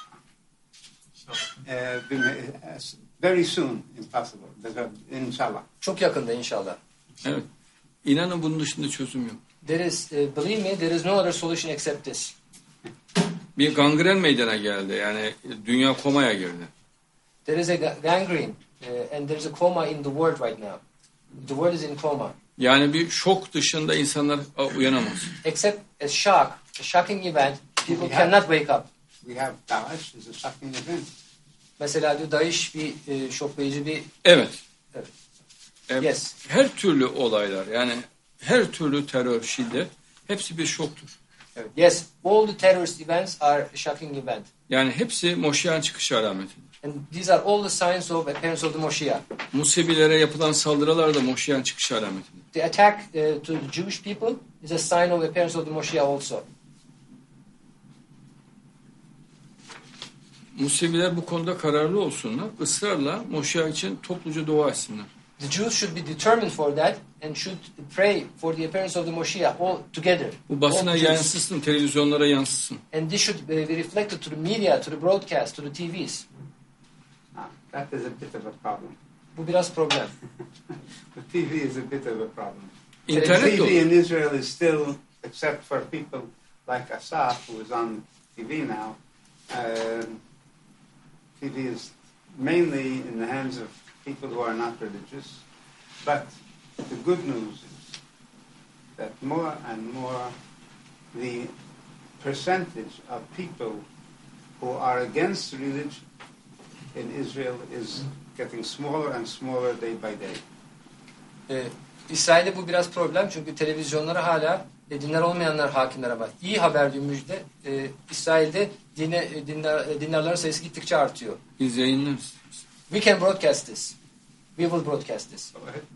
Uh, very soon, impossible. Inshallah. Çok yakında inşallah. Evet. İnanın bunun dışında çözüm yok. There is, uh, believe me, there is no other solution except this. Bir gangren meydana geldi. Yani dünya komaya girdi. There is a gangrene uh, and there is a coma in the world right now. The world is in coma. Yani bir şok dışında insanlar uyanamaz. Except a shock, a shocking event, people We cannot wake up. We have Daesh is a shocking event. Mesela diyor Daesh bir e, şoklayıcı bir... Evet. Evet. Evet. Yes. Her türlü olaylar, yani her türlü terör, şiddet hepsi bir şoktur. Evet. Yes, all the terrorist events are a shocking event. Yani hepsi Moşiyah'ın çıkış alametidir. And these are all the signs of appearance of the Moshiach. Musevilere yapılan saldırılar da Moşiyah'ın çıkış alametidir. The attack uh, to the Jewish people is a sign of appearance of the Moshiach also. Museviler bu konuda kararlı olsunlar, ısrarla Moşiyah için topluca dua etsinler. The Jews should be determined for that and should pray for the appearance of the Moshiach all together. Bu basına All Jews. yansısın, televizyonlara yansısın. And this should be reflected to the media, to the broadcast, to the T Vs. Ah, that is a bit of a problem. Bu biraz problem. The T V is a bit of a problem. İnternet T de V olur. in Israel is still, except for people like Asaf, who is on T V now, uh, T V is mainly in the hands of people who are not religious. But the good news is that more and more the percentage of people who are against religion in Israel is getting smaller and smaller day by day. Ee, İsrail'de bu biraz problem çünkü televizyonlara hala e, dinler olmayanlar hakimler ama iyi haber bir müjde. E, İsrail'de dine, e, dinler, e, dinlerlerin sayısı gittikçe artıyor. Biz yayınlarız. We can broadcast this. We will broadcast this.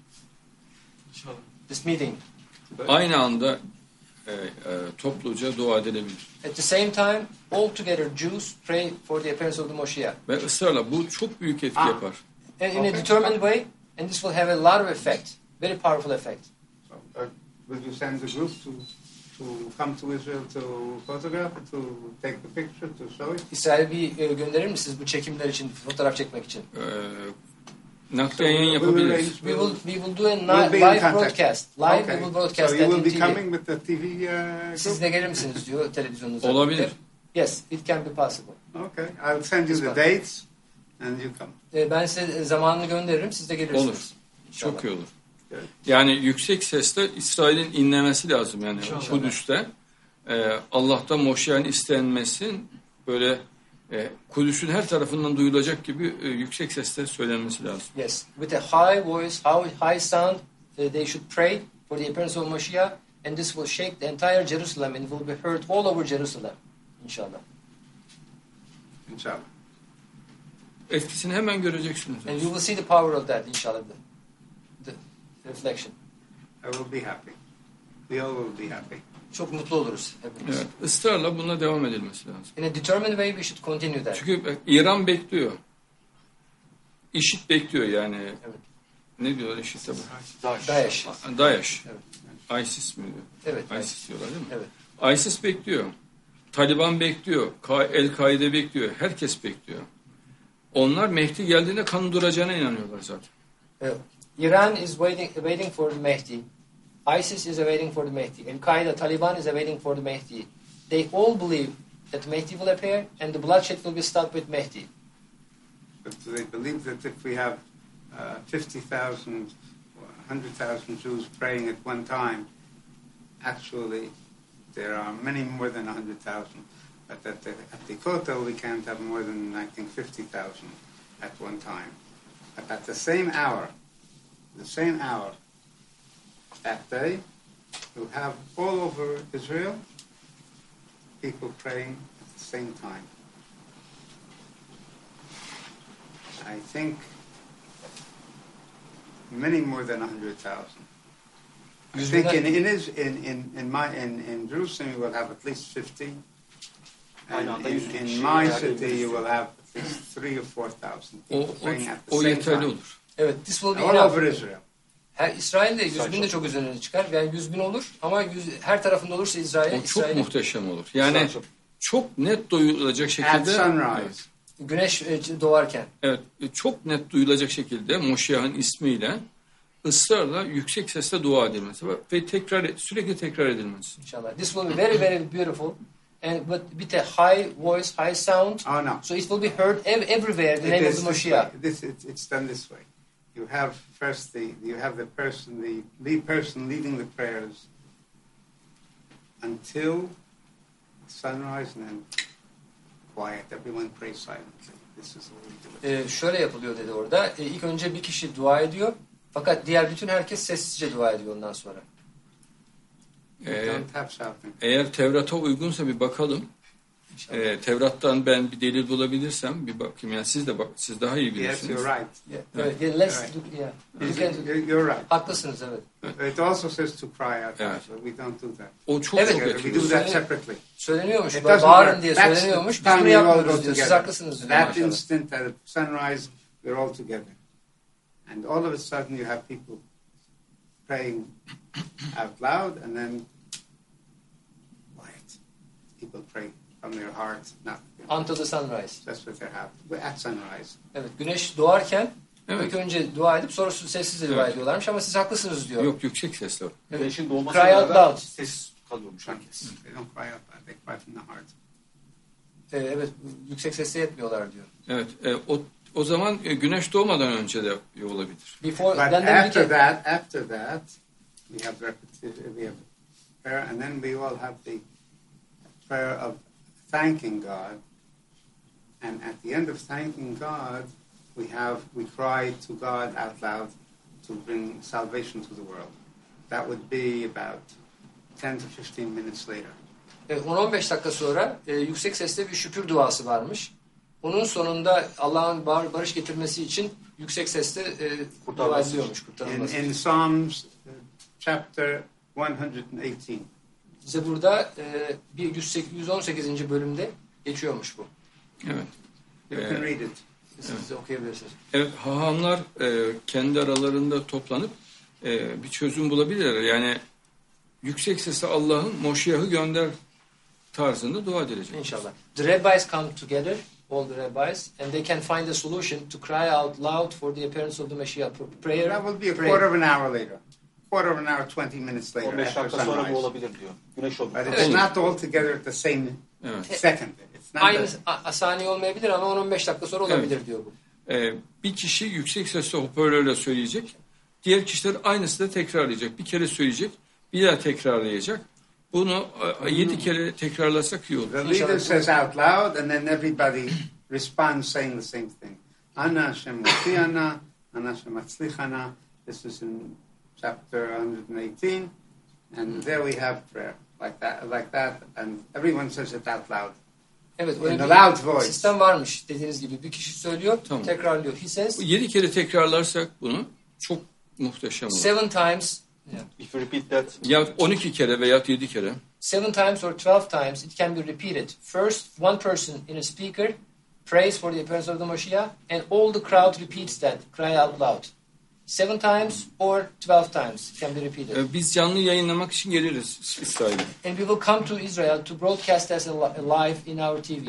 This meeting. Aynı anda e, e, topluca dua edilebilir. At the same time, all together Jews pray for the appearance of the Moshiach. Ve ısrarla bu çok büyük etki Ah. yapar. And in a Okay. determined way, and this will have a lot of effect. Very powerful effect. So, uh, will you send the group to, to to come to Israel to photograph it, to take the picture, to show it? İsrail'e bir e, gönderir misiniz bu çekimler için, fotoğraf çekmek için? Ee, naklen yayın So we will yapabiliriz. arrange- We will we will do a We'll be ni- in live contact. broadcast. Live we Okay. will broadcast So you that will in be T V. coming with the T V uh, Siz group? de gelir misiniz diyor televizyonunuza. Olabilir. Yes, it can be possible. Okay, I'll send you the It's dates and you come. E, ben size zamanını gönderirim, siz de gelirsiniz. Olur. İnşallah. Çok iyi olur. Evet. Yani yüksek sesle İsrail'in inlemesi lazım yani Kudüs'te. Ee, Allah'tan Moşe'nin istenmesin böyle e, Kudüs'ün her tarafından duyulacak gibi e, yüksek sesle söylenmesi lazım. Yes, with a high voice, high, high sound, uh, they should pray for the appearance of Mashiach, and this will shake the entire Jerusalem and will be heard all over Jerusalem, inshallah. Inshallah. Etkisini hemen göreceksiniz. And you will see the power of that, inshallah, the, the reflection. I will be happy. We all will be happy. Çok mutlu oluruz hepimiz. Evet, ısrarla buna devam edilmesi lazım. In a determined way, we should continue that. Çünkü İran bekliyor. İşit bekliyor yani. Evet. Ne diyorlar IŞİD'e bu? Daesh. Daesh. Evet. ISIS mi diyor? Evet. ISIS diyorlar değil mi? Evet. ISIS bekliyor. Taliban bekliyor. Ka- El-Kaide bekliyor. Herkes bekliyor. Onlar Mehdi geldiğinde kanı duracağına inanıyorlar zaten. Uh, Iran is waiting, waiting for the Mehdi. ISIS is waiting for the Mehdi. Al-Qaeda, Taliban is waiting for the Mehdi. They all believe that Mehdi will appear and the bloodshed will be stopped with Mehdi. But they believe that if we have uh, fifty thousand, one hundred thousand Jews praying at one time, actually there are many more than one hundred thousand. But at the, at the Kotel we can't have more than, I think, fifty thousand at one time. But at the same hour, the same hour, that day, you have all over Israel people praying at the same time. I think many more than a hundred thousand. I think in in, his, in in in my in, in Jerusalem you will have at least fifty, and in, in my city you will have at least three or four thousand O, people o, praying at the o same yeterli time, olur. Evet, this will be all enough. over Israel. Her, İsrail'de yüz bin de çok üzerine çıkar. Yani yüz bin olur ama yüz, her tarafında olursa İsrail, O çok İsrail muhteşem olur. Yani çok net duyulacak şekilde. At sunrise. güneş e, doğarken. Evet, çok net duyulacak şekilde Moşe'nin ismiyle ısrarla yüksek sesle dua edilmesi ve tekrar sürekli tekrar edilmesi. İnşallah. This will be very very beautiful and but with a high voice, high sound. Oh no. So it will be heard ev- everywhere the It name of is the this way. Mashiach. This it, it's done this way. You have first the you have the person the lead person leading the prayers until sunrise and then quiet. Everyone prays silently. This is the way we do it. Ee, şöyle yapılıyor dedi orada. Ee, ilk önce bir kişi dua ediyor. Fakat diğer bütün herkes sessizce dua ediyor ondan sonra. You Ee, don't have shouting. eğer Tevrat'a uygunsa bir bakalım. Ee, Tevrat'tan ben bir delil bulabilirsem bir bakayım. Yani siz de bak, siz daha iyi Yes, bilirsiniz. you're right. Yeah. Evet, yeah, let's Right. do, yeah. You can- You're you're right. haklısınız evet. It also says to cry out, Evet. but we don't do that. O çok Evet. çok We do etkili. that separately. Söyleniyormuş. It doesn't Bağırın work. diye That's söyleniyormuş. the Biz bunu time we all go yapmıyoruz diyor. Siz together. haklısınız diyor That maşallah. instant at sunrise, we're all together. And all of a sudden you have people praying out loud and then quiet. People pray from their heart, not you know, Until the sunrise. that's what they have. But at sunrise. Evet, güneş doğarken Evet. ilk önce dua edip sonra sessizce dua Evet. ediyorlarmış ama siz haklısınız diyor. Yok yüksek sesle. Güneşin doğmasıyla Cry out beraber loud. ses kalıyormuş herkes. They don't cry out loud, they cry from the heart. Ee, evet, yüksek sesle etmiyorlar diyor. Evet. E, o o zaman e, güneş doğmadan önce de olabilir. Before, But benden bir after ke- that, after that, we have repetition, we have prayer, and then we all have the prayer of thanking God. And at the end of thanking God, we have we cry to God out loud to bring salvation to the world. That would be about ten to fifteen minutes later. e, on on beş dakika sonra e, yüksek sesle bir şükür duası varmış. Onun sonunda Allah'ın bar- barış getirmesi için yüksek sesle e, dua Kurtarması. ediliyormuş, In, kurtarılması. in Psalms uh, chapter one hundred eighteen. Bize burada e, bir yüz sekiz- yüz on sekizinci bölümde geçiyormuş bu. Evet. You can read it. Siz de okuyabilirsiniz. Evet, hahamlar e, kendi aralarında toplanıp e, bir çözüm bulabilirler. Yani yüksek sesle Allah'ın Moşiyah'ı gönder tarzında dua edilecek. İnşallah. The rabbis come together, all the rabbis, and they can find a solution to cry out loud for the appearance of the Mashiach. Prayer. That will be a pray. quarter of an hour later. Quarter of an hour, twenty minutes later on beş after dakika sonra bu sunrise. olabilir diyor. Güneş olur. But it's not all together at the same Evet. second. It's not Aynı the- a- saniye olmayabilir ama on on beş dakika sonra olabilir Evet. diyor bu. Ee, bir kişi yüksek sesle hoparlörle söyleyecek. Diğer kişiler aynısı da tekrarlayacak. Bir kere söyleyecek, bir daha tekrarlayacak. Bunu e, yedi kere tekrarlasak iyi olur. The leader says out loud, and then everybody responds saying the same thing. Ana Hashem Motziana, Ana Hashem Matzlichana. This is in chapter one hundred eighteen, and there we have prayer like that, like that, and everyone says it out loud. Evet, In öyle a bir loud voice. sistem varmış dediğiniz gibi. Bir kişi söylüyor, Tamam. tekrarlıyor. He says Yedi kere tekrarlarsak bunu çok muhteşem olur. seven times, If you repeat that, Ya on iki kere veya yedi kere. seven times or twelve times, it can be repeated. First, one person in a speaker prays for the appearance of the Mashiach, and all the crowd repeats that, cry out loud. Seven times or twelve times it can be repeated. Ee, Biz canlı yayınlamak için geliriz İsrail'e. And we will come to Israel to broadcast as a li- live in our T V.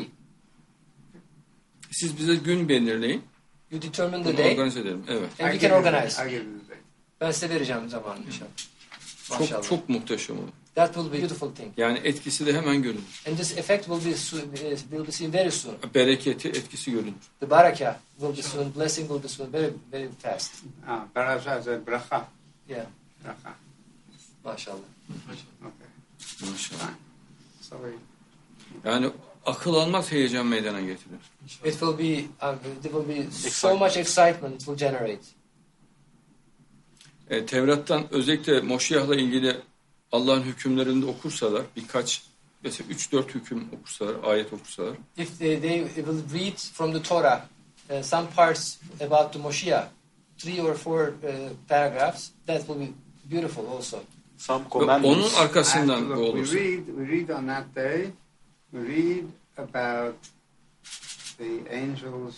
Siz bize gün belirleyin. You determine the Bunu day, organize edelim. Evet. and we I can give you the- organize. I give you the day. Ben size vereceğim zamanı inşallah. Çok Maşallah. çok muhteşem olur. That will be a beautiful thing. Yani etkisi de hemen görünür. And this effect will be soon, uh, will be seen very soon. Bereketi, etkisi görünür. The barakah will be soon, blessing will be soon, very, very fast. Ah, Baraja is a bracha. Yeah, Bracha. maşallah. Okay. Maşallah. Sorry. Yani akıl almaz heyecan meydana getirir. It will be, uh, there will be so much excitement it will generate. E, Tevrat'tan özellikle Moşiyah'la ilgili Allah'ın hükümlerinde okursalar, birkaç, mesela üç dört hüküm okursalar, ayet okursalar, If they, they will read from the Torah uh, some parts about the Moshiach, three or four uh, paragraphs, that will be beautiful also. some ve commandments. onun arkasından And bu look, we olursa. read, we read on that day, we read about the angels.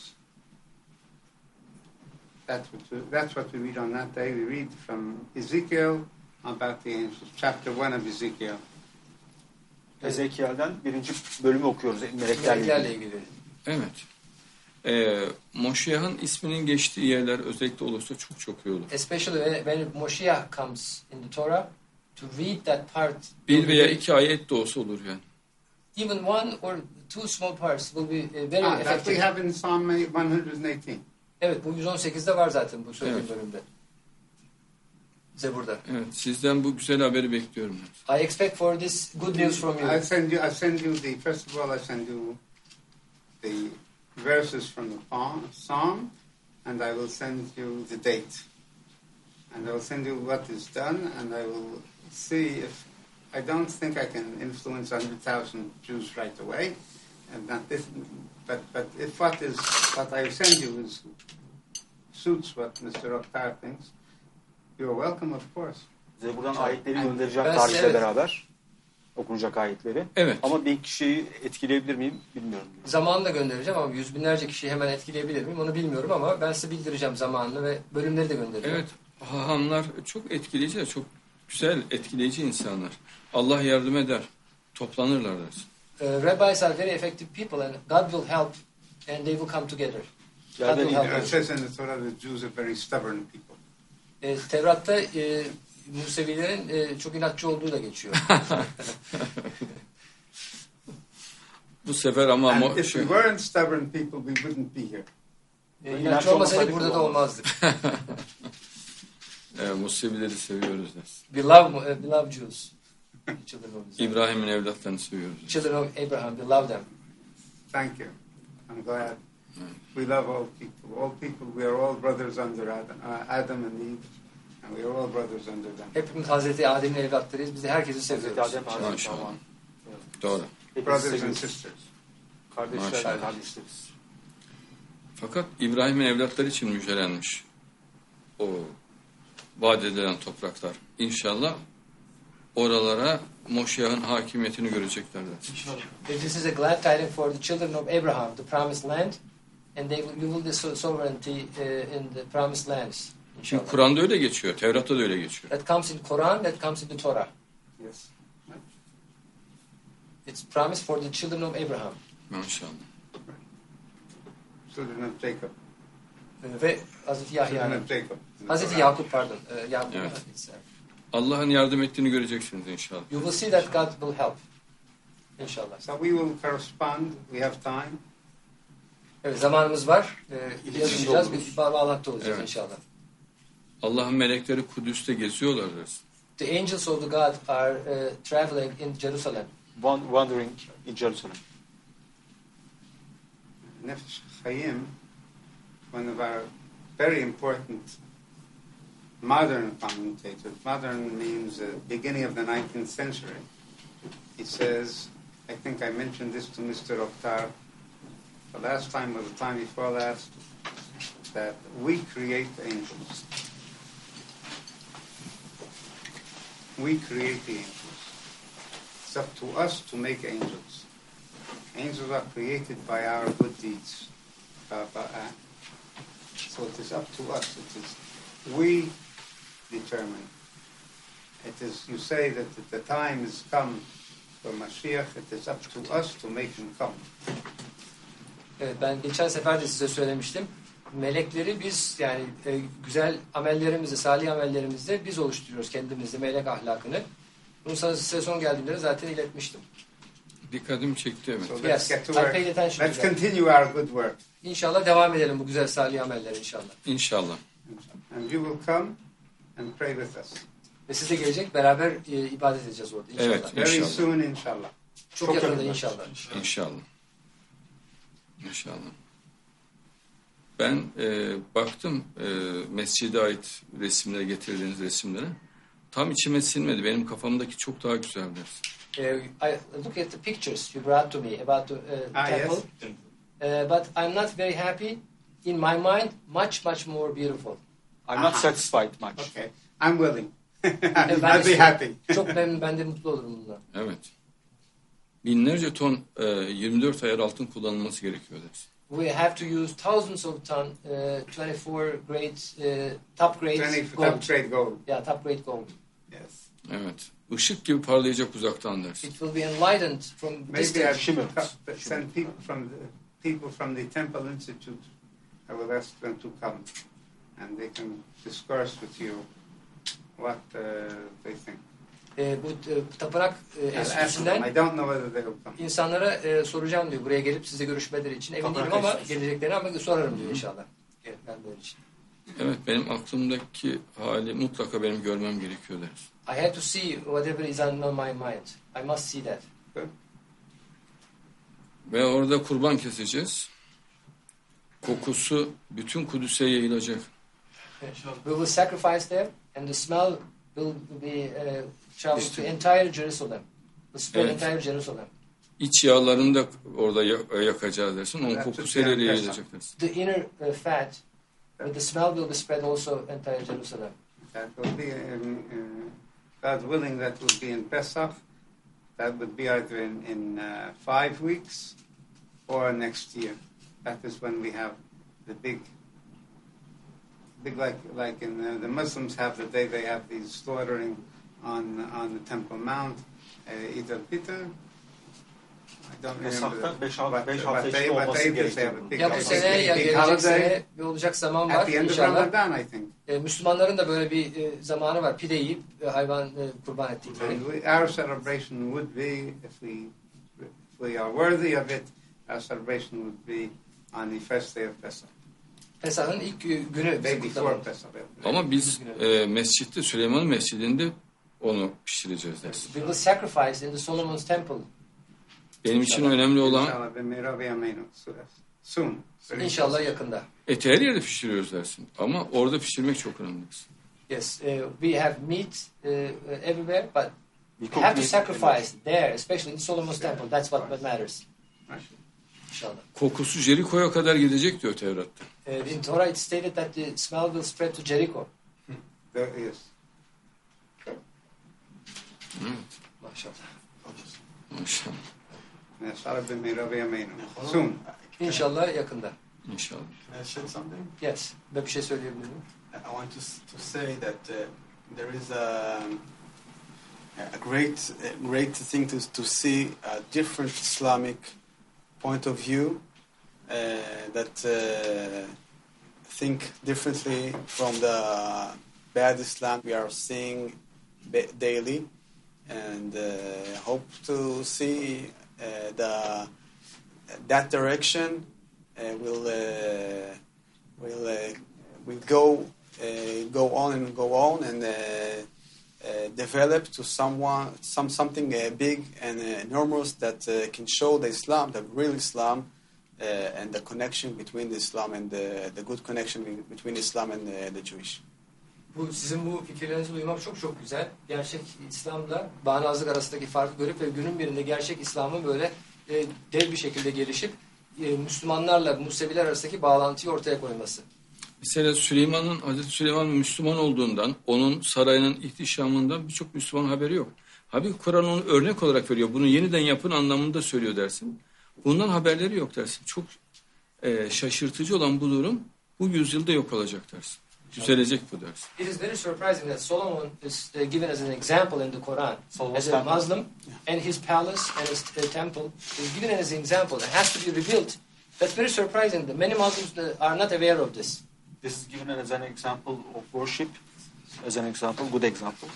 That's what, we, that's what we read on that day. We read from Ezekiel about the angels, chapter one of Ezekiel. Ezekiel'den birinci bölümü okuyoruz. Meleklerle Meleklerle ilgili. ilgili. Evet. E, Moşiyah'ın isminin geçtiği yerler özellikle olursa çok çok iyi olur. Especially when, when Moshiach comes in the Torah, to read that part. Bir veya iki ayet de olsa olur yani. Even one or two small parts will be uh, very Ah, that we effective. have in Psalm one hundred eighteen. Evet, bu yüz on sekizde var zaten bu söylediğim Evet. bölümde. Zebur'da. Evet, sizden bu güzel haberi bekliyorum. I expect for this good news from you. I send you. I send you the first of all. I send you the verses from the psalm, and I will send you the date, and I will send you what is done, and I will see if I don't think I can influence a hundred thousand Jews right away, and not this, but but if what is what I send you is suits what Mister Oktar thinks, you are welcome, of course. Size buradan ayetleri Ben- göndereceğim ben tarihle size- beraber. Okunacak ayetleri. Evet. Ama bin kişiyi etkileyebilir miyim bilmiyorum. Zamanını da göndereceğim ama yüz binlerce kişiyi hemen etkileyebilir miyim onu bilmiyorum ama ben size bildireceğim zamanını ve bölümleri de göndereceğim. Evet, hahamlar çok etkileyici, çok güzel, etkileyici insanlar. Allah yardım eder, toplanırlar dersin. Uh, rabbis are very effective people and God will help and they will come together. Yani Hadi bakalım. You know, it says in the Torah that Jews are very stubborn people. E, Tevrat'ta e, Musevilerin e, çok inatçı olduğu da geçiyor. Bu sefer ama And mo- if şey, we weren't stubborn people, we wouldn't be here. E, İnatçı inatçı olmasaydık olmasaydık burada da olmazdı. olmazdık. e, Musevileri seviyoruz dersin. We love, uh, we love Jews. Children of Israel. İbrahim'in evlatlarını seviyoruz. Children of Abraham, we love them. Thank you. I'm glad. We love all people. All people, we are all brothers under Adam, uh, Adam and Eve, and we are all brothers under them. Hepimiz Hazreti Adem'in evlatlarıyız. Biz de herkesi Hazreti seviyoruz. Adem, Hazreti Maşallah. Havan. Doğru. Hepimiz Brothers and seviyoruz. sisters. Kardeşler, Maşallah. kardeşleriz. Fakat İbrahim'in evlatları için müjdelenmiş o vaat edilen topraklar. İnşallah oralara Moşiyah'ın hakimiyetini göreceklerdir. This is a glad tidings for the children of Abraham, the promised land, and they will, you will the so- sovereignty uh, in the promised lands. Çünkü İnşallah. Kur'an'da öyle geçiyor, Tevrat'ta da öyle geçiyor. That comes in Quran, that comes in the Torah. Yes. It's promised for the children of Abraham. Maşallah. Children of Jacob. Ee, Ve Hazreti Children Yahya'nın. of Jacob. Hazreti Yakup pardon. Ee, Yakup. Evet. It's, uh, Allah'ın yardım ettiğini göreceksiniz inşallah. You will see that God will help. İnşallah. So we will correspond. We have time. Evet, zamanımız var. Ee, İletişimde yazmayacağız. oluruz. Bir bağlantı olacağız Evet. inşallah. Allah'ın melekleri Kudüs'te geziyorlar dersin. The angels of the God are uh, traveling in Jerusalem. Wan- Wandering in Jerusalem. Nefesh Chaim, one of our very important modern commentators, modern means uh, beginning of the nineteenth century, he says, I think I mentioned this to Mister Oktar the last time or the time before last, that we create angels. We create the angels. It's up to us to make angels. Angels are created by our good deeds. Uh, but, uh, so it is up to us. It is we determine. It is. You say that the time has come for Mashiach. It is up to us to make him come. Evet, ben geçen sefer de size söylemiştim. Melekleri biz yani e, güzel amellerimizi, salih amellerimizle biz oluşturuyoruz kendimizde melek ahlakını. Bunu sana size son geldiğimde de zaten iletmiştim. Dikkatimi çekti evet. So let's Yes, get to I work. paid attention Let's to that. continue our good work. İnşallah devam edelim bu güzel salih amellere inşallah. İnşallah. And you will come and pray with us. Ve siz de gelecek beraber e, ibadet edeceğiz orada inşallah. Evet. Very İnşallah. soon, inshallah. Çok yakında inşallah. İnşallah. İnşallah. Ben e, baktım e, mescide ait resimlere, getirdiğiniz resimlere. Tam içime sinmedi. Benim kafamdaki çok daha güzel dersin. Uh, I look at the pictures you brought to me about the uh, Ah, temple, yes. uh, but I'm not very happy. In my mind, much much more beautiful. I'm not Aha. satisfied much. Okay, I'm willing. Ben I'll de- be happy. Çok memnun, ben de mutlu olurum bundan. Evet. Binlerce ton e, yirmi dört ayar altın kullanılması gerekiyor dersin. We have to use thousands of ton, uh, twenty-four grade, uh, top grade twenty gold. top trade gold. Yeah, top grade gold. Yes. Evet. Işık gibi parlayacak uzaktan dersin. It will be enlightened from Maybe I distance. Shimmer. should send people from the people from the Temple Institute. I will ask them to come, and they can discourse with you what uh, they think. E, bu e, tapınak e, I'll ask them. enstitüsünden I don't know whether they will come. insanlara e, soracağım diyor. Buraya gelip size görüşmeleri için. Emin değilim ama geleceklerini ama sorarım diyor inşallah. Gelmeleri için. Evet, benim aklımdaki hali mutlaka benim görmem gerekiyor dersin. I have to see whatever is on my mind. I must see that. Ve orada kurban keseceğiz. Kokusu bütün Kudüs'e yayılacak. We will sacrifice there, and the smell will be uh, travel to entire Jerusalem. Will spread Evet. entire Jerusalem. İç yağlarını da orada ya- yakacağız dersin. Onun Evet, kokusu her yere evet. yayılacak dersin. The inner uh, fat, but the smell will be spread also entire Jerusalem. That will be, um, uh, God willing, that will be in Pesach. That would be either in, in uh, five weeks or next year. That is when we have the big, big like like in the, the Muslims have the day they have the slaughtering on on the Temple Mount, uh, Eid al-Fitr. I don't remember. Pesach'ta beş hafta- But- beş but hafta they- içinde but olması they did gerekiyor have a bunun. big- Ya bu big- sene ya big gelecek holiday sene bir olacak zaman At var the end of inşallah. Ramadan, I think. E, Müslümanların da böyle bir e, zamanı var. Pide yiyip e, hayvan e, kurban ettikleri. And we, our celebration would be, if we if we are worthy of it, our celebration would be on the first day of Pesach, Pesah'ın ilk gü- günü day bizim before kutlamamız. Pesach. Ama biz e, mescitte, Süleyman'ın mescidinde onu pişireceğiz dersin. We will sacrifice in the Solomon's temple. Benim için önemli olan İnşallah b'mirav yaminu. Soon. Very İnşallah soon. yakında. eti her yerde pişiriyoruz dersin. Ama orada pişirmek çok önemli dersin. Yes, uh, we have meat uh, everywhere, but We we cook have to meat sacrifice there, especially in Solomon's temple. That's what, what matters. İnşallah. Kokusu Jeriko'ya kadar gidecek diyor Tevrat'ta. Uh, in Torah it stated that the smell will spread to Jericho. There is. Evet. Maşallah. Maşallah. İnşallah b'mirav yaminu. Soon. İnşallah yakında. İnşallah. Can I share something? Yes. Ben bir şey söyleyebilir miyim? I want to to say that uh, there is a a great, a great thing to to see a different Islamic point of view uh, that uh, think differently from the bad Islam we are seeing daily, and uh, hope to see uh, the that direction uh, will uh, will uh, will go uh, go on and go on and uh, uh, develop to someone some something uh, big and uh, enormous that uh, can show the Islam, the real Islam, uh, and the connection between the Islam and the, the good connection between Islam and the, the Jewish. Bu sizin bu fikirlerinizi duymak çok çok güzel. Gerçek İslam'la bağnazlık arasındaki farkı görüp ve günün birinde gerçek İslam'ın böyle e, dev bir şekilde gelişip e, Müslümanlarla Museviler arasındaki bağlantıyı ortaya koyması. Mesela Süleyman'ın, Hazreti Süleyman'ın Müslüman olduğundan, onun sarayının ihtişamından birçok Müslüman haberi yok. Halbuki Kur'an onu örnek olarak veriyor. Bunu yeniden yapın anlamında söylüyor dersin. Bundan haberleri yok dersin. Çok e, şaşırtıcı olan bu durum bu yüzyılda yok olacak dersin. Düzelecek bu dersin. It is very surprising that Solomon is uh, given as an example in the Quran as a Muslim, and his palace and his uh, temple is given as an example. It has to be rebuilt. That's very surprising. Many Muslims uh, are not aware of this. This is given as an example of worship, as an example, good example.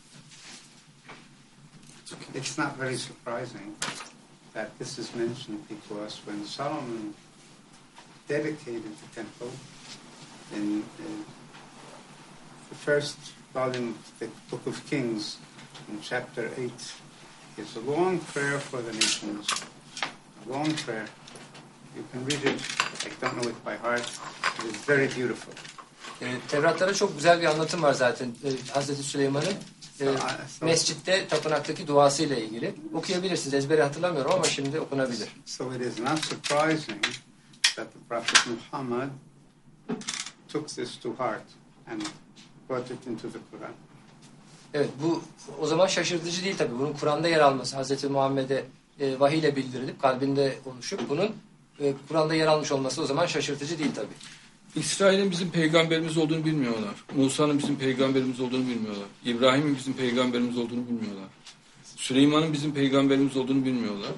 It's not very surprising that this is mentioned because when Solomon dedicated the temple in uh, the first volume of the Book of Kings, in chapter eight, it's a long prayer for the nations, a long prayer. You can read it. I don't know it by heart. It is very beautiful. E, Tevrat'ta çok güzel bir anlatım var zaten e, Hazreti Süleyman'ın e, mescitte tapınaktaki duasıyla ilgili. Okuyabilirsiniz. Ezberi hatırlamıyorum ama şimdi okunabilir. So it is not surprising that the Prophet Muhammad took this to heart and brought it into the Quran. Evet, bu o zaman şaşırtıcı değil tabii. Bunun Kur'an'da yer alması, Hazreti Muhammed'e e, vahiy ile bildirilip kalbinde oluşup bunun e, Kur'an'da yer almış olması o zaman şaşırtıcı değil tabii. İsrail'in bizim peygamberimiz olduğunu bilmiyorlar. Musa'nın bizim peygamberimiz olduğunu bilmiyorlar. İbrahim'in bizim peygamberimiz olduğunu bilmiyorlar. Süleyman'ın bizim peygamberimiz olduğunu bilmiyorlar.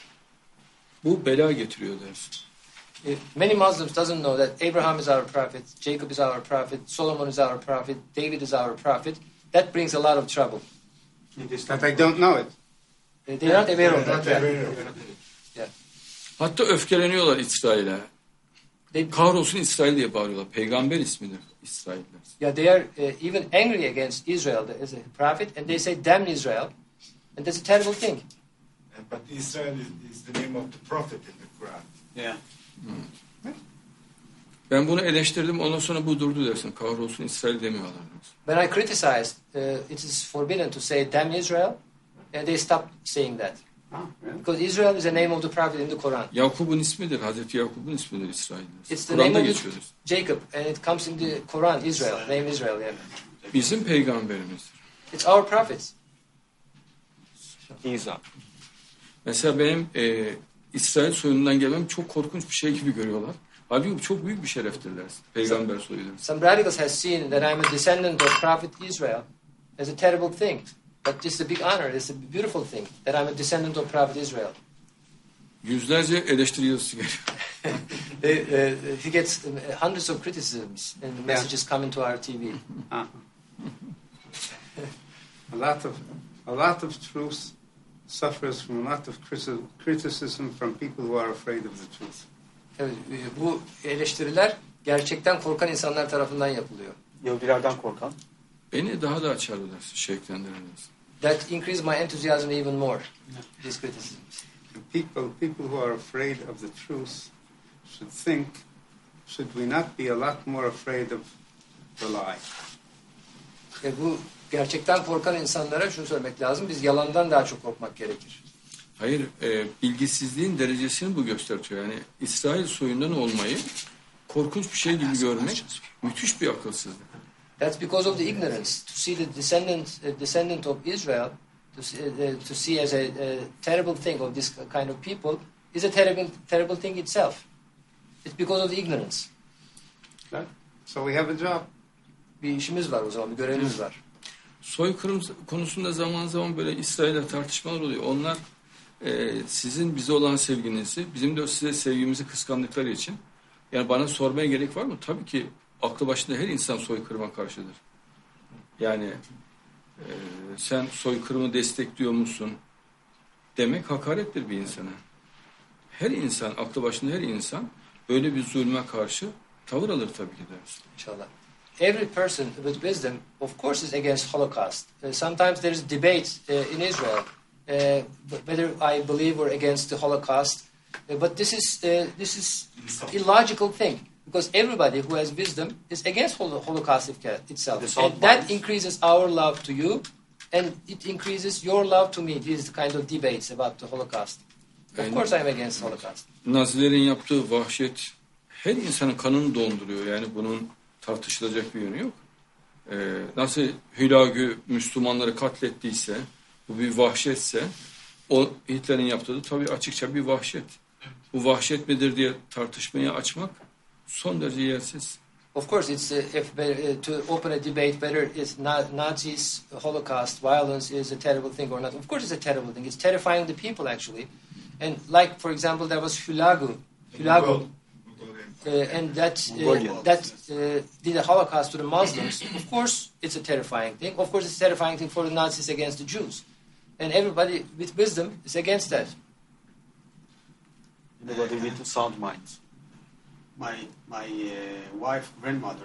Bu bela getiriyor dersin. Many Muslims doesn't know that Abraham is our prophet, Jacob is our prophet, Solomon is our prophet, David is our prophet. That brings a lot of trouble. That I don't know it. They're not aware of that. Yeah. Hatta öfkeleniyorlar İsrail'e. They, Kahrolsun İsrail diye bağırıyorlar. Peygamber ismidir İsrailler. yeah, they are uh, even angry against Israel as a prophet, and they say, "Damn Israel," and that's a terrible thing. But Israel is, is the name of the prophet in the Quran. Yeah. Hmm. Ben bunu eleştirdim, ondan sonra bu durdu dersin. Kahrolsun İsrail demiyorlar. When I criticized, uh, it is forbidden to say "Damn Israel," and they stopped saying that. Oh, really? Because Israel is the name of the prophet in the Quran. Yakup'un ismidir, Hazreti Yakup'un ismidir İsrail. It's the Kur'an'da name of geçiyordur. Jacob, and it comes in the Quran, Israel, name Israel. Yeah. Bizim peygamberimizdir. It's our prophets. İsa. Mesela benim e, İsrail soyundan gelmem çok korkunç bir şey gibi görüyorlar. Halbuki bu çok büyük bir şereftir dersin. Peygamber soyudur. Some radicals have seen that I'm a descendant of Prophet Israel as a terrible thing. But it's a big honor, it's a beautiful thing that I'm a descendant of Prophet Israel. Yüzlerce eleştiri yazısı geliyor. They, uh, he gets uh, hundreds of criticisms and messages coming to our T V. Uh-huh. a lot of a lot of truth suffers from a lot of criti- criticism from people who are afraid of the truth. Evet, e, bu eleştiriler gerçekten korkan insanlar tarafından yapılıyor. Yahudilerden korkan. Beni daha da açarlar dersin, şevklendirir dersin. That increased my enthusiasm even more. These criticisms. People people who are afraid of the truth should think, should we not be a lot more afraid of the lie? E, bu gerçekten korkan insanlara şunu söylemek lazım. Biz yalandan daha çok korkmak gerekir. Hayır, e, bilgisizliğin derecesini bu gösteriyor. Yani İsrail soyundan olmayı korkunç bir şey gibi görmek müthiş bir akılsızlık. That's because of the ignorance. To see the descendant, uh, descendant of Israel, to see, uh, to see as a, a terrible thing of this kind of people, is a terrible, terrible thing itself. It's because of the ignorance. Okay? So we have a job. Bir işimiz var o zaman, bir görevimiz var. soykırım konusunda zaman zaman böyle İsrail'le tartışmalar oluyor. Onlar e, sizin bize olan sevginizi, bizim de size sevgimizi kıskandıkları için. Yani bana sormaya gerek var mı? Tabii ki aklı başında her insan soykırıma karşıdır. Yani e, sen soykırımı destekliyor musun demek hakarettir bir insana. Her insan, aklı başında her insan böyle bir zulme karşı tavır alır tabii ki dersin. İnşallah. Every person with wisdom, of course, is against Holocaust. Uh, sometimes there is debate uh, in Israel uh, whether I believe or against the Holocaust. Uh, but this is uh, this is illogical thing because everybody who has wisdom is against hol Holocaust itself, and that increases our love to you, and it increases your love to me. These kind of debates about the Holocaust. Of course, I am against Holocaust. Nazilerin yaptığı vahşet her insanın kanını donduruyor. Yani bunun tartışılacak bir yönü yok. Ee, nasıl Hülagü Müslümanları katlettiyse, bu bir vahşetse, o Hitler'in yaptığı da tabii açıkça bir vahşet. Bu vahşet midir diye tartışmayı açmak son derece yersiz. Of course, it's uh, if uh, to open a debate whether it's na Nazis, Holocaust, violence is a terrible thing or not. Of course, it's a terrible thing. It's terrifying the people actually. And like, for example, there was Hulagu, Hulagu, uh, and that uh, that uh, did a Holocaust to the Muslims. Of course, it's a terrifying thing. Of course, it's a terrifying thing for the Nazis against the Jews. And everybody with wisdom is against that. Everybody with sound mind. My my uh, wife grandmother,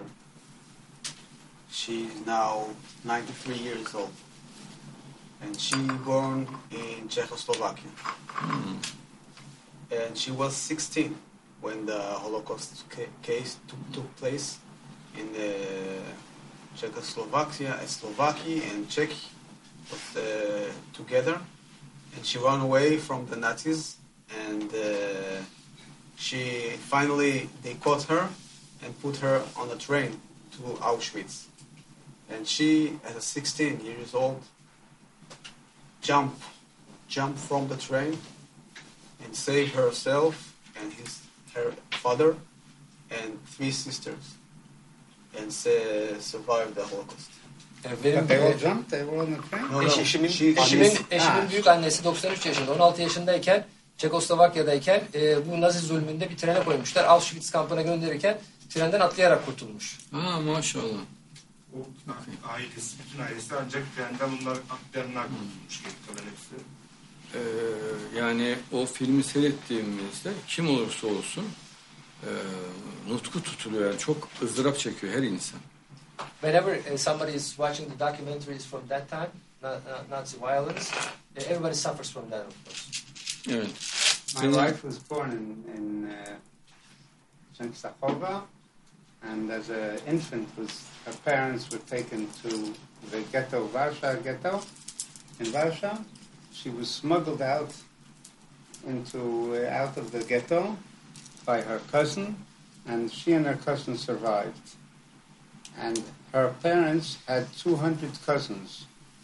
she's now ninety-three years old, and she born in Czechoslovakia, mm. and she was sixteen when the Holocaust ca case took, took place in the Czechoslovakia, Slovakia, and Czech uh, together, and she ran away from the Nazis, and uh, she finally they caught her and put her on a train to Auschwitz, and she, as a sixteen years old, jumped jumped from the train and saved herself and his her father and three sisters, and uh, survived the Holocaust. Benim, But they all jumped, they were on the train? No, no. eşimin, She- eşimin, she's- eşimin Ah. büyük annesi doksan üç yaşında, on altı yaşındayken Çekoslovakya'dayken e, bu Nazi zulmünde bir trene koymuşlar. Auschwitz kampına gönderirken trenden atlayarak kurtulmuş. Ha maşallah. O ailesi, bütün ailesi ancak trenden bunlar aktarına kurtulmuş. Geri kalan hepsi. Ee, yani o filmi seyrettiğimizde kim olursa olsun e, nutku tutuluyor. Yani çok ızdırap çekiyor her insan. Whenever uh, somebody is watching the documentaries from that time, na- na- Nazi violence, uh, everybody suffers from that, of course. Evet. My Senin- wife was born in, in uh, Częstochowa, and as an infant, was her parents were taken to the ghetto, Warsaw ghetto. In Warsaw, she was smuggled out into uh, out of the ghetto by her cousin, and she and her cousin survived. And her parents had two hundred cousins.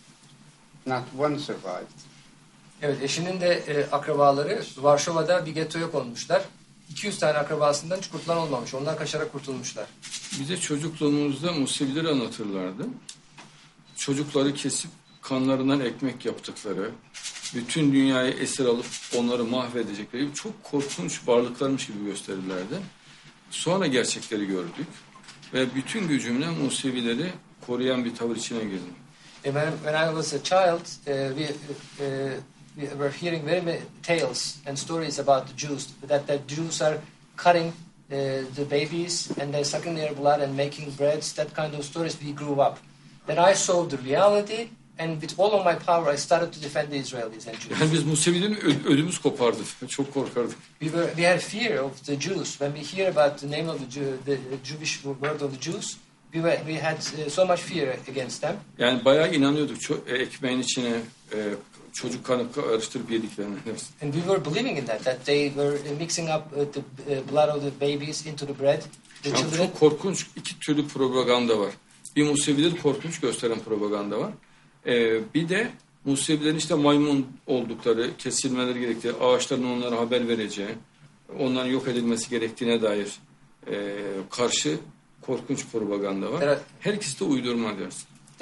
Not one survived. Evet, eşinin de e, akrabaları Varşova'da bir ghettoya konmuşlar. iki yüz tane akrabasından hiç kurtulan olmamış. Onlar kaçarak kurtulmuşlar. Bize çocukluğumuzda Musevileri anlatırlardı. Çocukları kesip kanlarından ekmek yaptıkları, bütün dünyayı esir alıp onları mahvedecekleri çok korkunç varlıklarmış gibi gösterirlerdi. Sonra gerçekleri gördük ve bütün gücümle Musevileri koruyan bir tavır içine girdim. And when, when I was a child, uh, we, uh, we were hearing very many tales and stories about the Jews, that the Jews are cutting uh, the babies and they're sucking their blood and making breads, that kind of stories we grew up. Then I saw the reality, and with all of my power I started to defend the Israelis and Jews. Yani biz Musevilerin ö- ödümüz kopardı. Çok korkardık. We were we had fear of the Jews when we hear about the name of the, Jew, the Jewish word of the Jews. We were we had uh, so much fear against them. Yani bayağı inanıyorduk. Ço- e, ekmeğin içine e, çocuk kanı karıştırıp yediklerine. And we were believing in that, that they were uh, mixing up uh, the uh, blood of the babies into the bread. The Yani children. çok korkunç iki türlü propaganda var. Bir Musevileri korkunç gösteren propaganda var. Ee, bir de Musevilerin işte maymun oldukları, kesilmeleri gerektiği, ağaçların onlara haber vereceği, onların yok edilmesi gerektiğine dair e, karşı korkunç propaganda var. Evet. Her ikisi de uydurma dersin.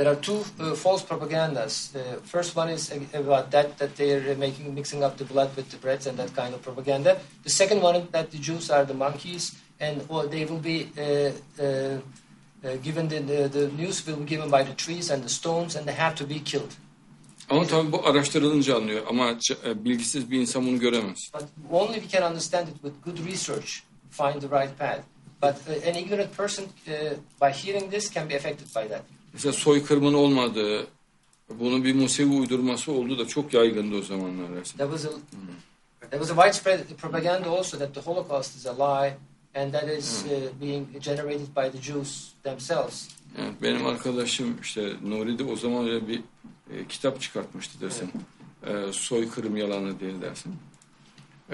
There are two uh, false propagandas. The first one is about that, that they are making, mixing up the blood with the bread and that kind of propaganda. The second one is that the Jews are the monkeys and or they will be uh, uh, uh, given, the, the, the news will be given by the trees and the stones and they have to be killed. Ama tabii bu araştırılınca anlıyor. Ama bilgisiz bir insan bunu göremez. But only we can understand it with good research, find the right path. But uh, an ignorant person, uh, by hearing this, can be affected by that. Mesela soykırımın olmadığı, bunun bir Musevi uydurması olduğu da çok yaygındı o zamanlar. There was a, there was a widespread propaganda also that the Holocaust is a lie and that is uh, being generated by the Jews themselves. Evet, benim arkadaşım işte Nuri de o zaman öyle bir e, kitap çıkartmıştı dersin. Evet. E, soykırım yalanı değil dersin. E,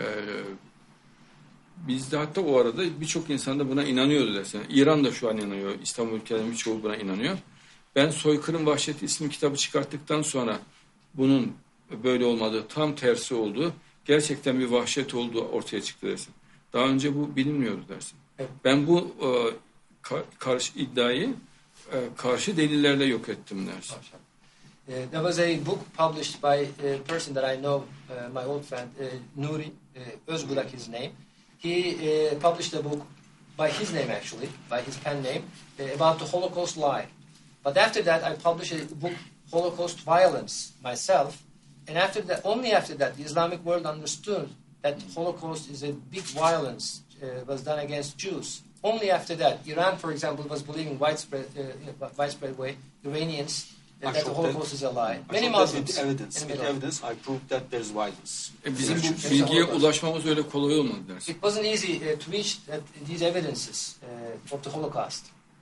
Biz de hatta o arada birçok insan da buna inanıyordu dersin. İran da şu an inanıyor. İslam ülkelerinin birçoğu buna inanıyor. Ben Soykırım Vahşeti isimli kitabı çıkarttıktan sonra bunun böyle olmadığı, tam tersi olduğu, gerçekten bir vahşet olduğu ortaya çıktı dersin. Daha önce bu bilinmiyordu dersin. Evet. Ben bu e, ka- karşı iddiayı e, karşı delillerle yok ettim dersin. Uh, there was a book published by a person that I know, uh, my old friend uh, Nuri uh, Özbudak, his name. He uh, published a book by his name actually, by his pen name, uh, about the Holocaust lie. But after that, I published a book, Holocaust Violence, myself. And after that, only after that, the Islamic world understood that Holocaust is a big violence uh, was done against Jews. Only after that, Iran, for example, was believing widespread, uh, in a widespread way, Iranians, uh, that the Holocaust is a lie. Many Muslims. With evidence, with evidence, I proved that there is violence. E bizim bu bilgiye ulaşmamız öyle kolay olmadı dersin. It wasn't easy uh, to reach that, these evidences uh, of the Holocaust.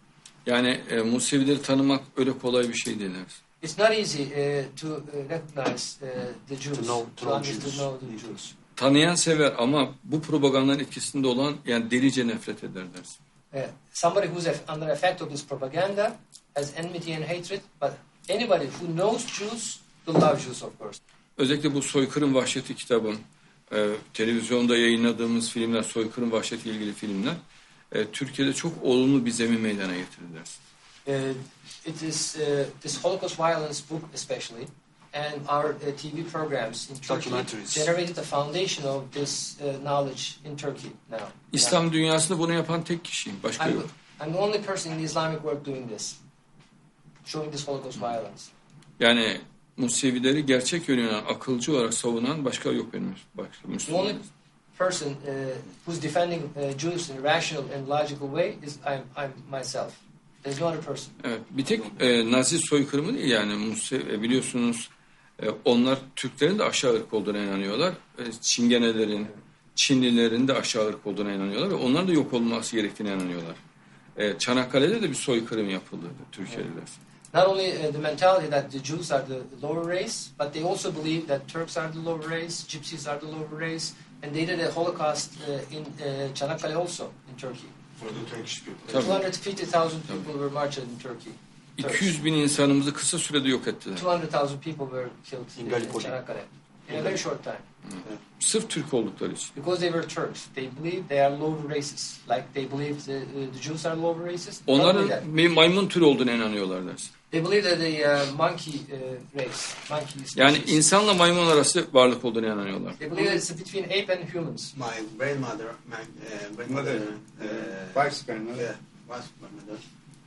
Yani e, Musevileri tanımak öyle kolay bir şey değil dersin. It's not easy uh, to uh, recognize uh, the Jews, To know, to to, know understand, Jews. know the Jews. Tanıyan sever ama bu propagandanın etkisinde olan yani delice nefret eder dersin. Uh, somebody who's af- under effect of this propaganda has enmity and hatred, but anybody who knows Jews will love Jews, of course. Özellikle bu Soykırım Vahşeti kitabın, e, televizyonda yayınladığımız filmler, Soykırım Vahşeti ilgili filmler, e, Türkiye'de çok olumlu bir zemin meydana getirir dersin. Uh, it is uh, this Holocaust violence book especially, and our uh, T V programs in Turkey generated the foundation of this uh, knowledge in Turkey now. İslam dünyasında bunu yapan tek kişiyim. Başka I'm, yok. I'm the only person in the Islamic world doing this, showing this Holocaust violence. Yani Musevileri gerçek yönüne akılcı olarak savunan başka yok benim. Başka The only Müslüman. person uh, who's defending uh, Jews in a rational and logical way is I'm, I'm myself. There's no other person. Evet, bir tek e, Nazi soykırımı değil yani Muse, e, biliyorsunuz e, onlar Türklerin de aşağı ırk olduğuna inanıyorlar. E, Çingenelerin, Çinlilerin de aşağı ırk olduğuna inanıyorlar ve onların da yok olması gerektiğine inanıyorlar. E, Çanakkale'de de bir soykırım yapıldı Türkiye'liler. Not only uh, the mentality that the Jews are the lower race, but they also believe that Turks are the lower race, Gypsies are the lower race, and they did a Holocaust uh, in uh, Çanakkale also in Turkey. For the Turkish people. Tabii. two hundred fifty thousand people were martyred in Turkey. iki yüz bin insanımızı kısa sürede yok ettiler. two hundred thousand people were killed in, In in Gallipoli. Çanakkale in a very short time. Sırf Türk oldukları için. Because they were Turks, they believe they are lower races. Like they believe the, uh, the Jews are lower races. Not only that, Onların bir maymun türü olduğuna inanıyorlar dersin. they believe that the uh, monkey uh, race, monkey species. Yani insanla maymun arası varlık olduğuna inanıyorlar. They believe it's between ape and humans. My grandmother, my uh, grandmother, uh, Vice grandmother. yeah, vice grandmother,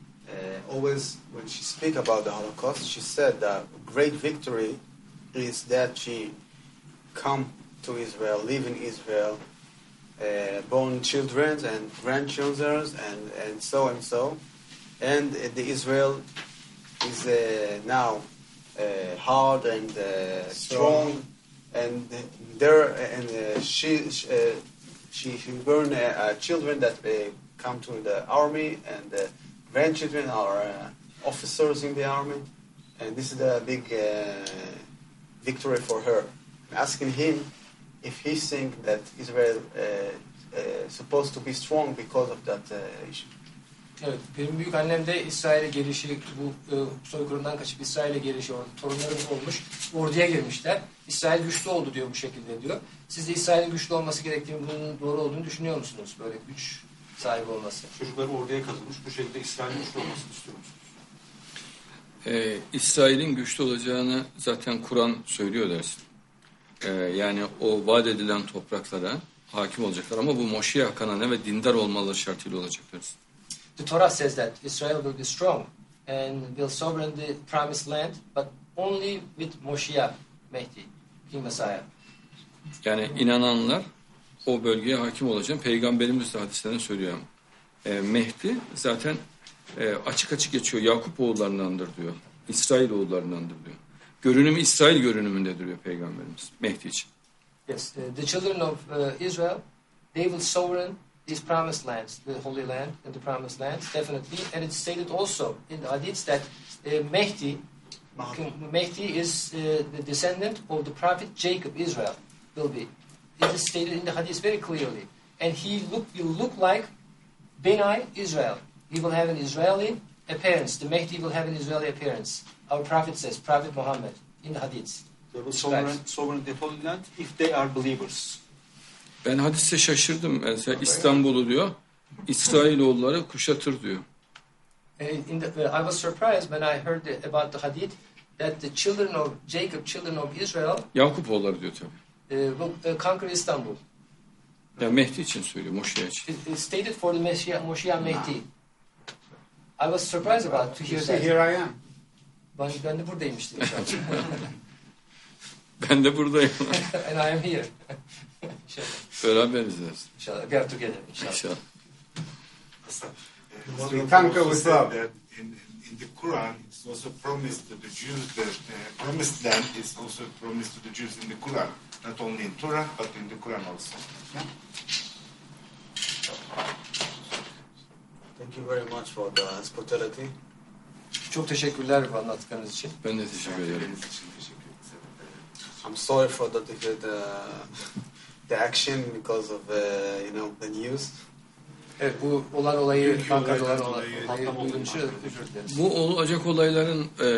uh, always when she speak about the Holocaust, she said that great victory is that she come to Israel, live in Israel, uh, born children and grandchildren, and and so and so, and uh, the Israel is uh, now uh, hard and uh, strong, and there and uh, she she, uh, she she born uh, uh, children that uh, come to the army, and the grandchildren are uh, officers in the army, and this is a big uh, victory for her. I'm asking him if he think that Israel uh, uh, supposed to be strong because of that uh, issue. Evet, benim büyük annem de İsrail'e gelişi, bu e, soykırımdan kaçıp İsrail'e gelişi orada. Torunlarımız olmuş, orduya girmişler. İsrail güçlü oldu diyor bu şekilde diyor. Siz de İsrail'in güçlü olması gerektiğini, bunun doğru olduğunu düşünüyor musunuz? Böyle güç sahibi olması. Çocukları orduya kazanmış. Bu şekilde İsrail'in güçlü olmasını istiyor musunuz? Ee, İsrail'in güçlü olacağını zaten Kur'an söylüyor dersin. Ee, yani o vaat edilen topraklara hakim olacaklar ama bu Moşiach kanane ve dindar olmaları şartıyla olacak dersin. The Torah says that Israel will be strong and will sovereign the promised land, but only with Moshiach, Mehdi, King Messiah. Yani inananlar o bölgeye hakim olacak. Peygamberimiz de hadislerinde söylüyor. Ee, Mehdi zaten e, açık açık geçiyor. Yakup oğullarındandır diyor. İsrail oğullarındandır diyor. Görünümü İsrail görünümünde diyor Peygamberimiz Mehdi için. Yes, uh, the children of uh, Israel, they will sovereign these promised lands, the Holy Land and the promised lands, definitely. And it's stated also in the hadiths that uh, Mehdi, Mehdi is uh, the descendant of the prophet Jacob, Israel, will be. It is stated in the hadiths very clearly. And he look, will look like Benai Israel. He will have an Israeli appearance. The Mehdi will have an Israeli appearance. Our prophet says, Prophet Muhammad, in the hadiths. They will sovereign, sovereign the Holy Land if they are believers. Ben hadiste şaşırdım. Mesela İstanbul'u diyor, İsrailoğulları kuşatır diyor. In the, uh, I was surprised when I heard the, about the hadith that the children of Jacob, children of Israel, Yakup oğulları diyor tabii. uh, will uh, conquer Istanbul. Yani Mehdi için söylüyor, Moşiach için. It, it's stated for the Moshiach, Moshiach Mehdi. I was surprised about to hear You see, that. here I am. Ben, ben de buradayım işte inşallah. Ben de buradayım. And I am here. İnşallah. Beraberiz dersin. İnşallah. We are together. İnşallah. İnşallah. We conquer with love. That in, in the Quran, it's also promised to the Jews that uh, promised land is also promised to the Jews in the Quran, not only in Torah but in the Quran also. Thank you very much for the hospitality. Çok teşekkürler bu anlattıklarınız için. Ben de teşekkür ederim. Geldiğiniz için teşekkür ederim. I'm sorry for the the, the action because of uh, you know the news. Evet, bu olan olayı, Dünkü Ankara'da olan olaydan olayı, dolayı- olayı duyduğum için özür dileriz. Bu olacak olayların e,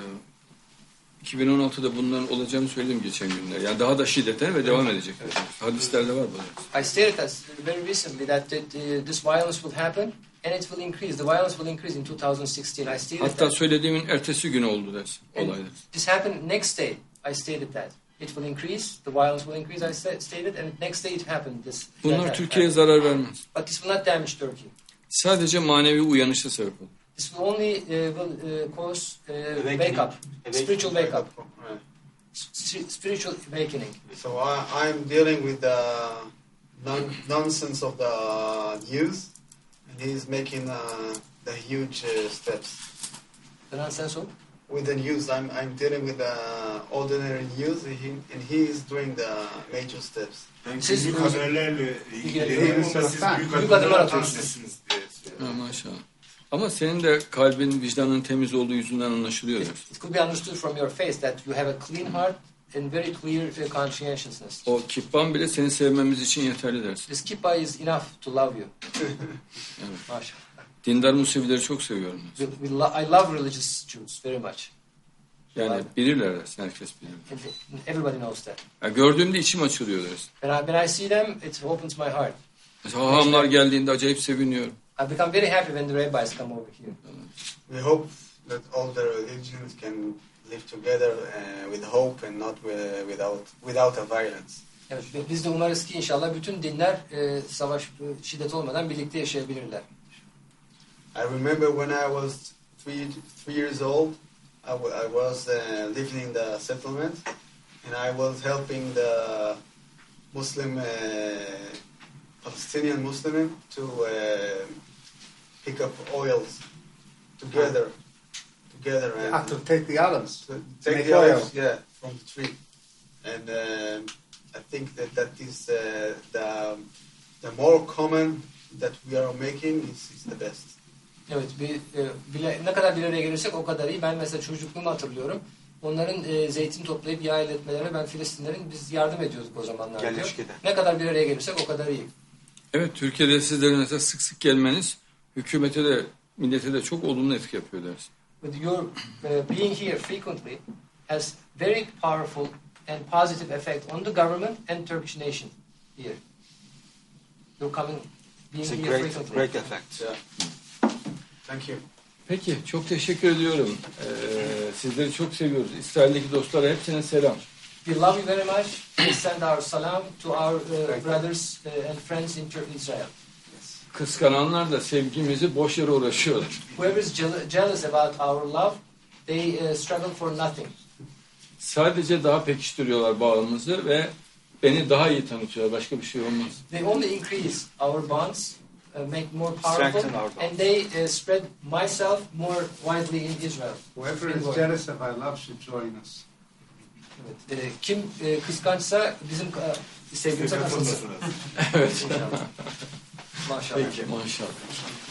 iki bin on altıda bunların olacağını söyledim geçen günler. Yani daha da şiddetli ve devam edecek. Hadislerde var bu. I stated that very recently that the, the, this violence will happen and it will increase. The violence will increase in two thousand sixteen. I stated Hatta that. söylediğimin ertesi günü oldu dersin And olaylar. this happened next day. I stated that. It will increase, the violence will increase, I sa- stated, and next day it happened. This, Bunlar that Türkiye'ye happened. zarar vermez. But this will not damage Turkey. Sadece manevi uyanışa sebep olur. This will only uh, will uh, cause uh, Awakening. wake up, Awakening. spiritual wake up, Right. S- spiritual awakening. So I, I'm dealing with the non- nonsense of the news, and he's making uh, the huge uh, steps. The nonsense of? With the news, I'm I'm dealing with the ordinary news, and he, and he is doing the major steps. Ben Siz- büyük haberlerle ilgileniyorum ilgileniyorsunuz. ama siz Ha, büyük büyük adımlar adımlar atarsınız atıyorsunuz. diye söylüyorum. Ha, maşallah. Ama senin de kalbin, vicdanın temiz olduğu yüzünden anlaşılıyor It, dersin. it could be understood from your face that you have a clean heart and very clear uh, conscientiousness. O kippan bile seni sevmemiz için yeterli dersin. This kippa is enough to love you. Evet. Maşallah. Dindar Musevileri çok seviyorum. We, we lo- I love religious Jews very much. Yani bilirler dersin, herkes bilir. And everybody knows that. Yani gördüğümde içim açılıyor dersin. When I, when I see them, it opens my heart. Mesela hahamlar geldiğinde acayip seviniyorum. I become very happy when the rabbis come over here. We hope that all the religions can live together uh, with hope and not with, without without a violence. Evet, ve biz de umarız ki inşallah bütün dinler e, savaş, e, şiddet olmadan birlikte yaşayabilirler. I remember when I was three three years old, I, w- I was uh, living in the settlement, and I was helping the Muslim uh, Palestinian Muslim to uh, pick up oils together, together and Ah, to take the olives. to make take the oil. oils, yeah, from the tree. And um I think that that is uh, the the more common that we are making is, is the best. Evet, bir, e, bile, ne kadar bir araya gelirsek o kadar iyi. Ben mesela çocukluğumu hatırlıyorum. Onların e, zeytin toplayıp yağ elde etmelerine ben Filistinlerin biz yardım ediyorduk o zamanlar diyor. Yerleşkede. Ne kadar bir araya gelirsek o kadar iyi. Evet, Türkiye'de sizlerin mesela sık sık gelmeniz hükümete de millete de çok olumlu etki yapıyor dersin. But your uh, being here frequently has very powerful and positive effect on the government and Turkish nation here. You're coming, being It's a here great, frequently. great effect. Yeah. Thank you. Peki, çok teşekkür ediyorum. Ee, sizleri çok seviyoruz. İsrail'deki dostlara hepsine selam. We love you very much. We send our salam to our uh, brothers uh, and friends in Tur- Israel. Kıskananlar da sevgimizi boş yere uğraşıyorlar. Whoever is jeal- jealous about our love, they uh, struggle for nothing. Sadece daha pekiştiriyorlar bağımızı ve beni daha iyi tanıtıyorlar. Başka bir şey olmaz. They only increase our bonds, uh, make more powerful, Strengthen our bonds. and they uh, spread myself more widely in Israel. Whoever In is Goy. jealous of our love should join us. Evet. E, kim e, kıskançsa bizim e, sevgimize katılsın. Evet. Maşallah. Peki, maşallah.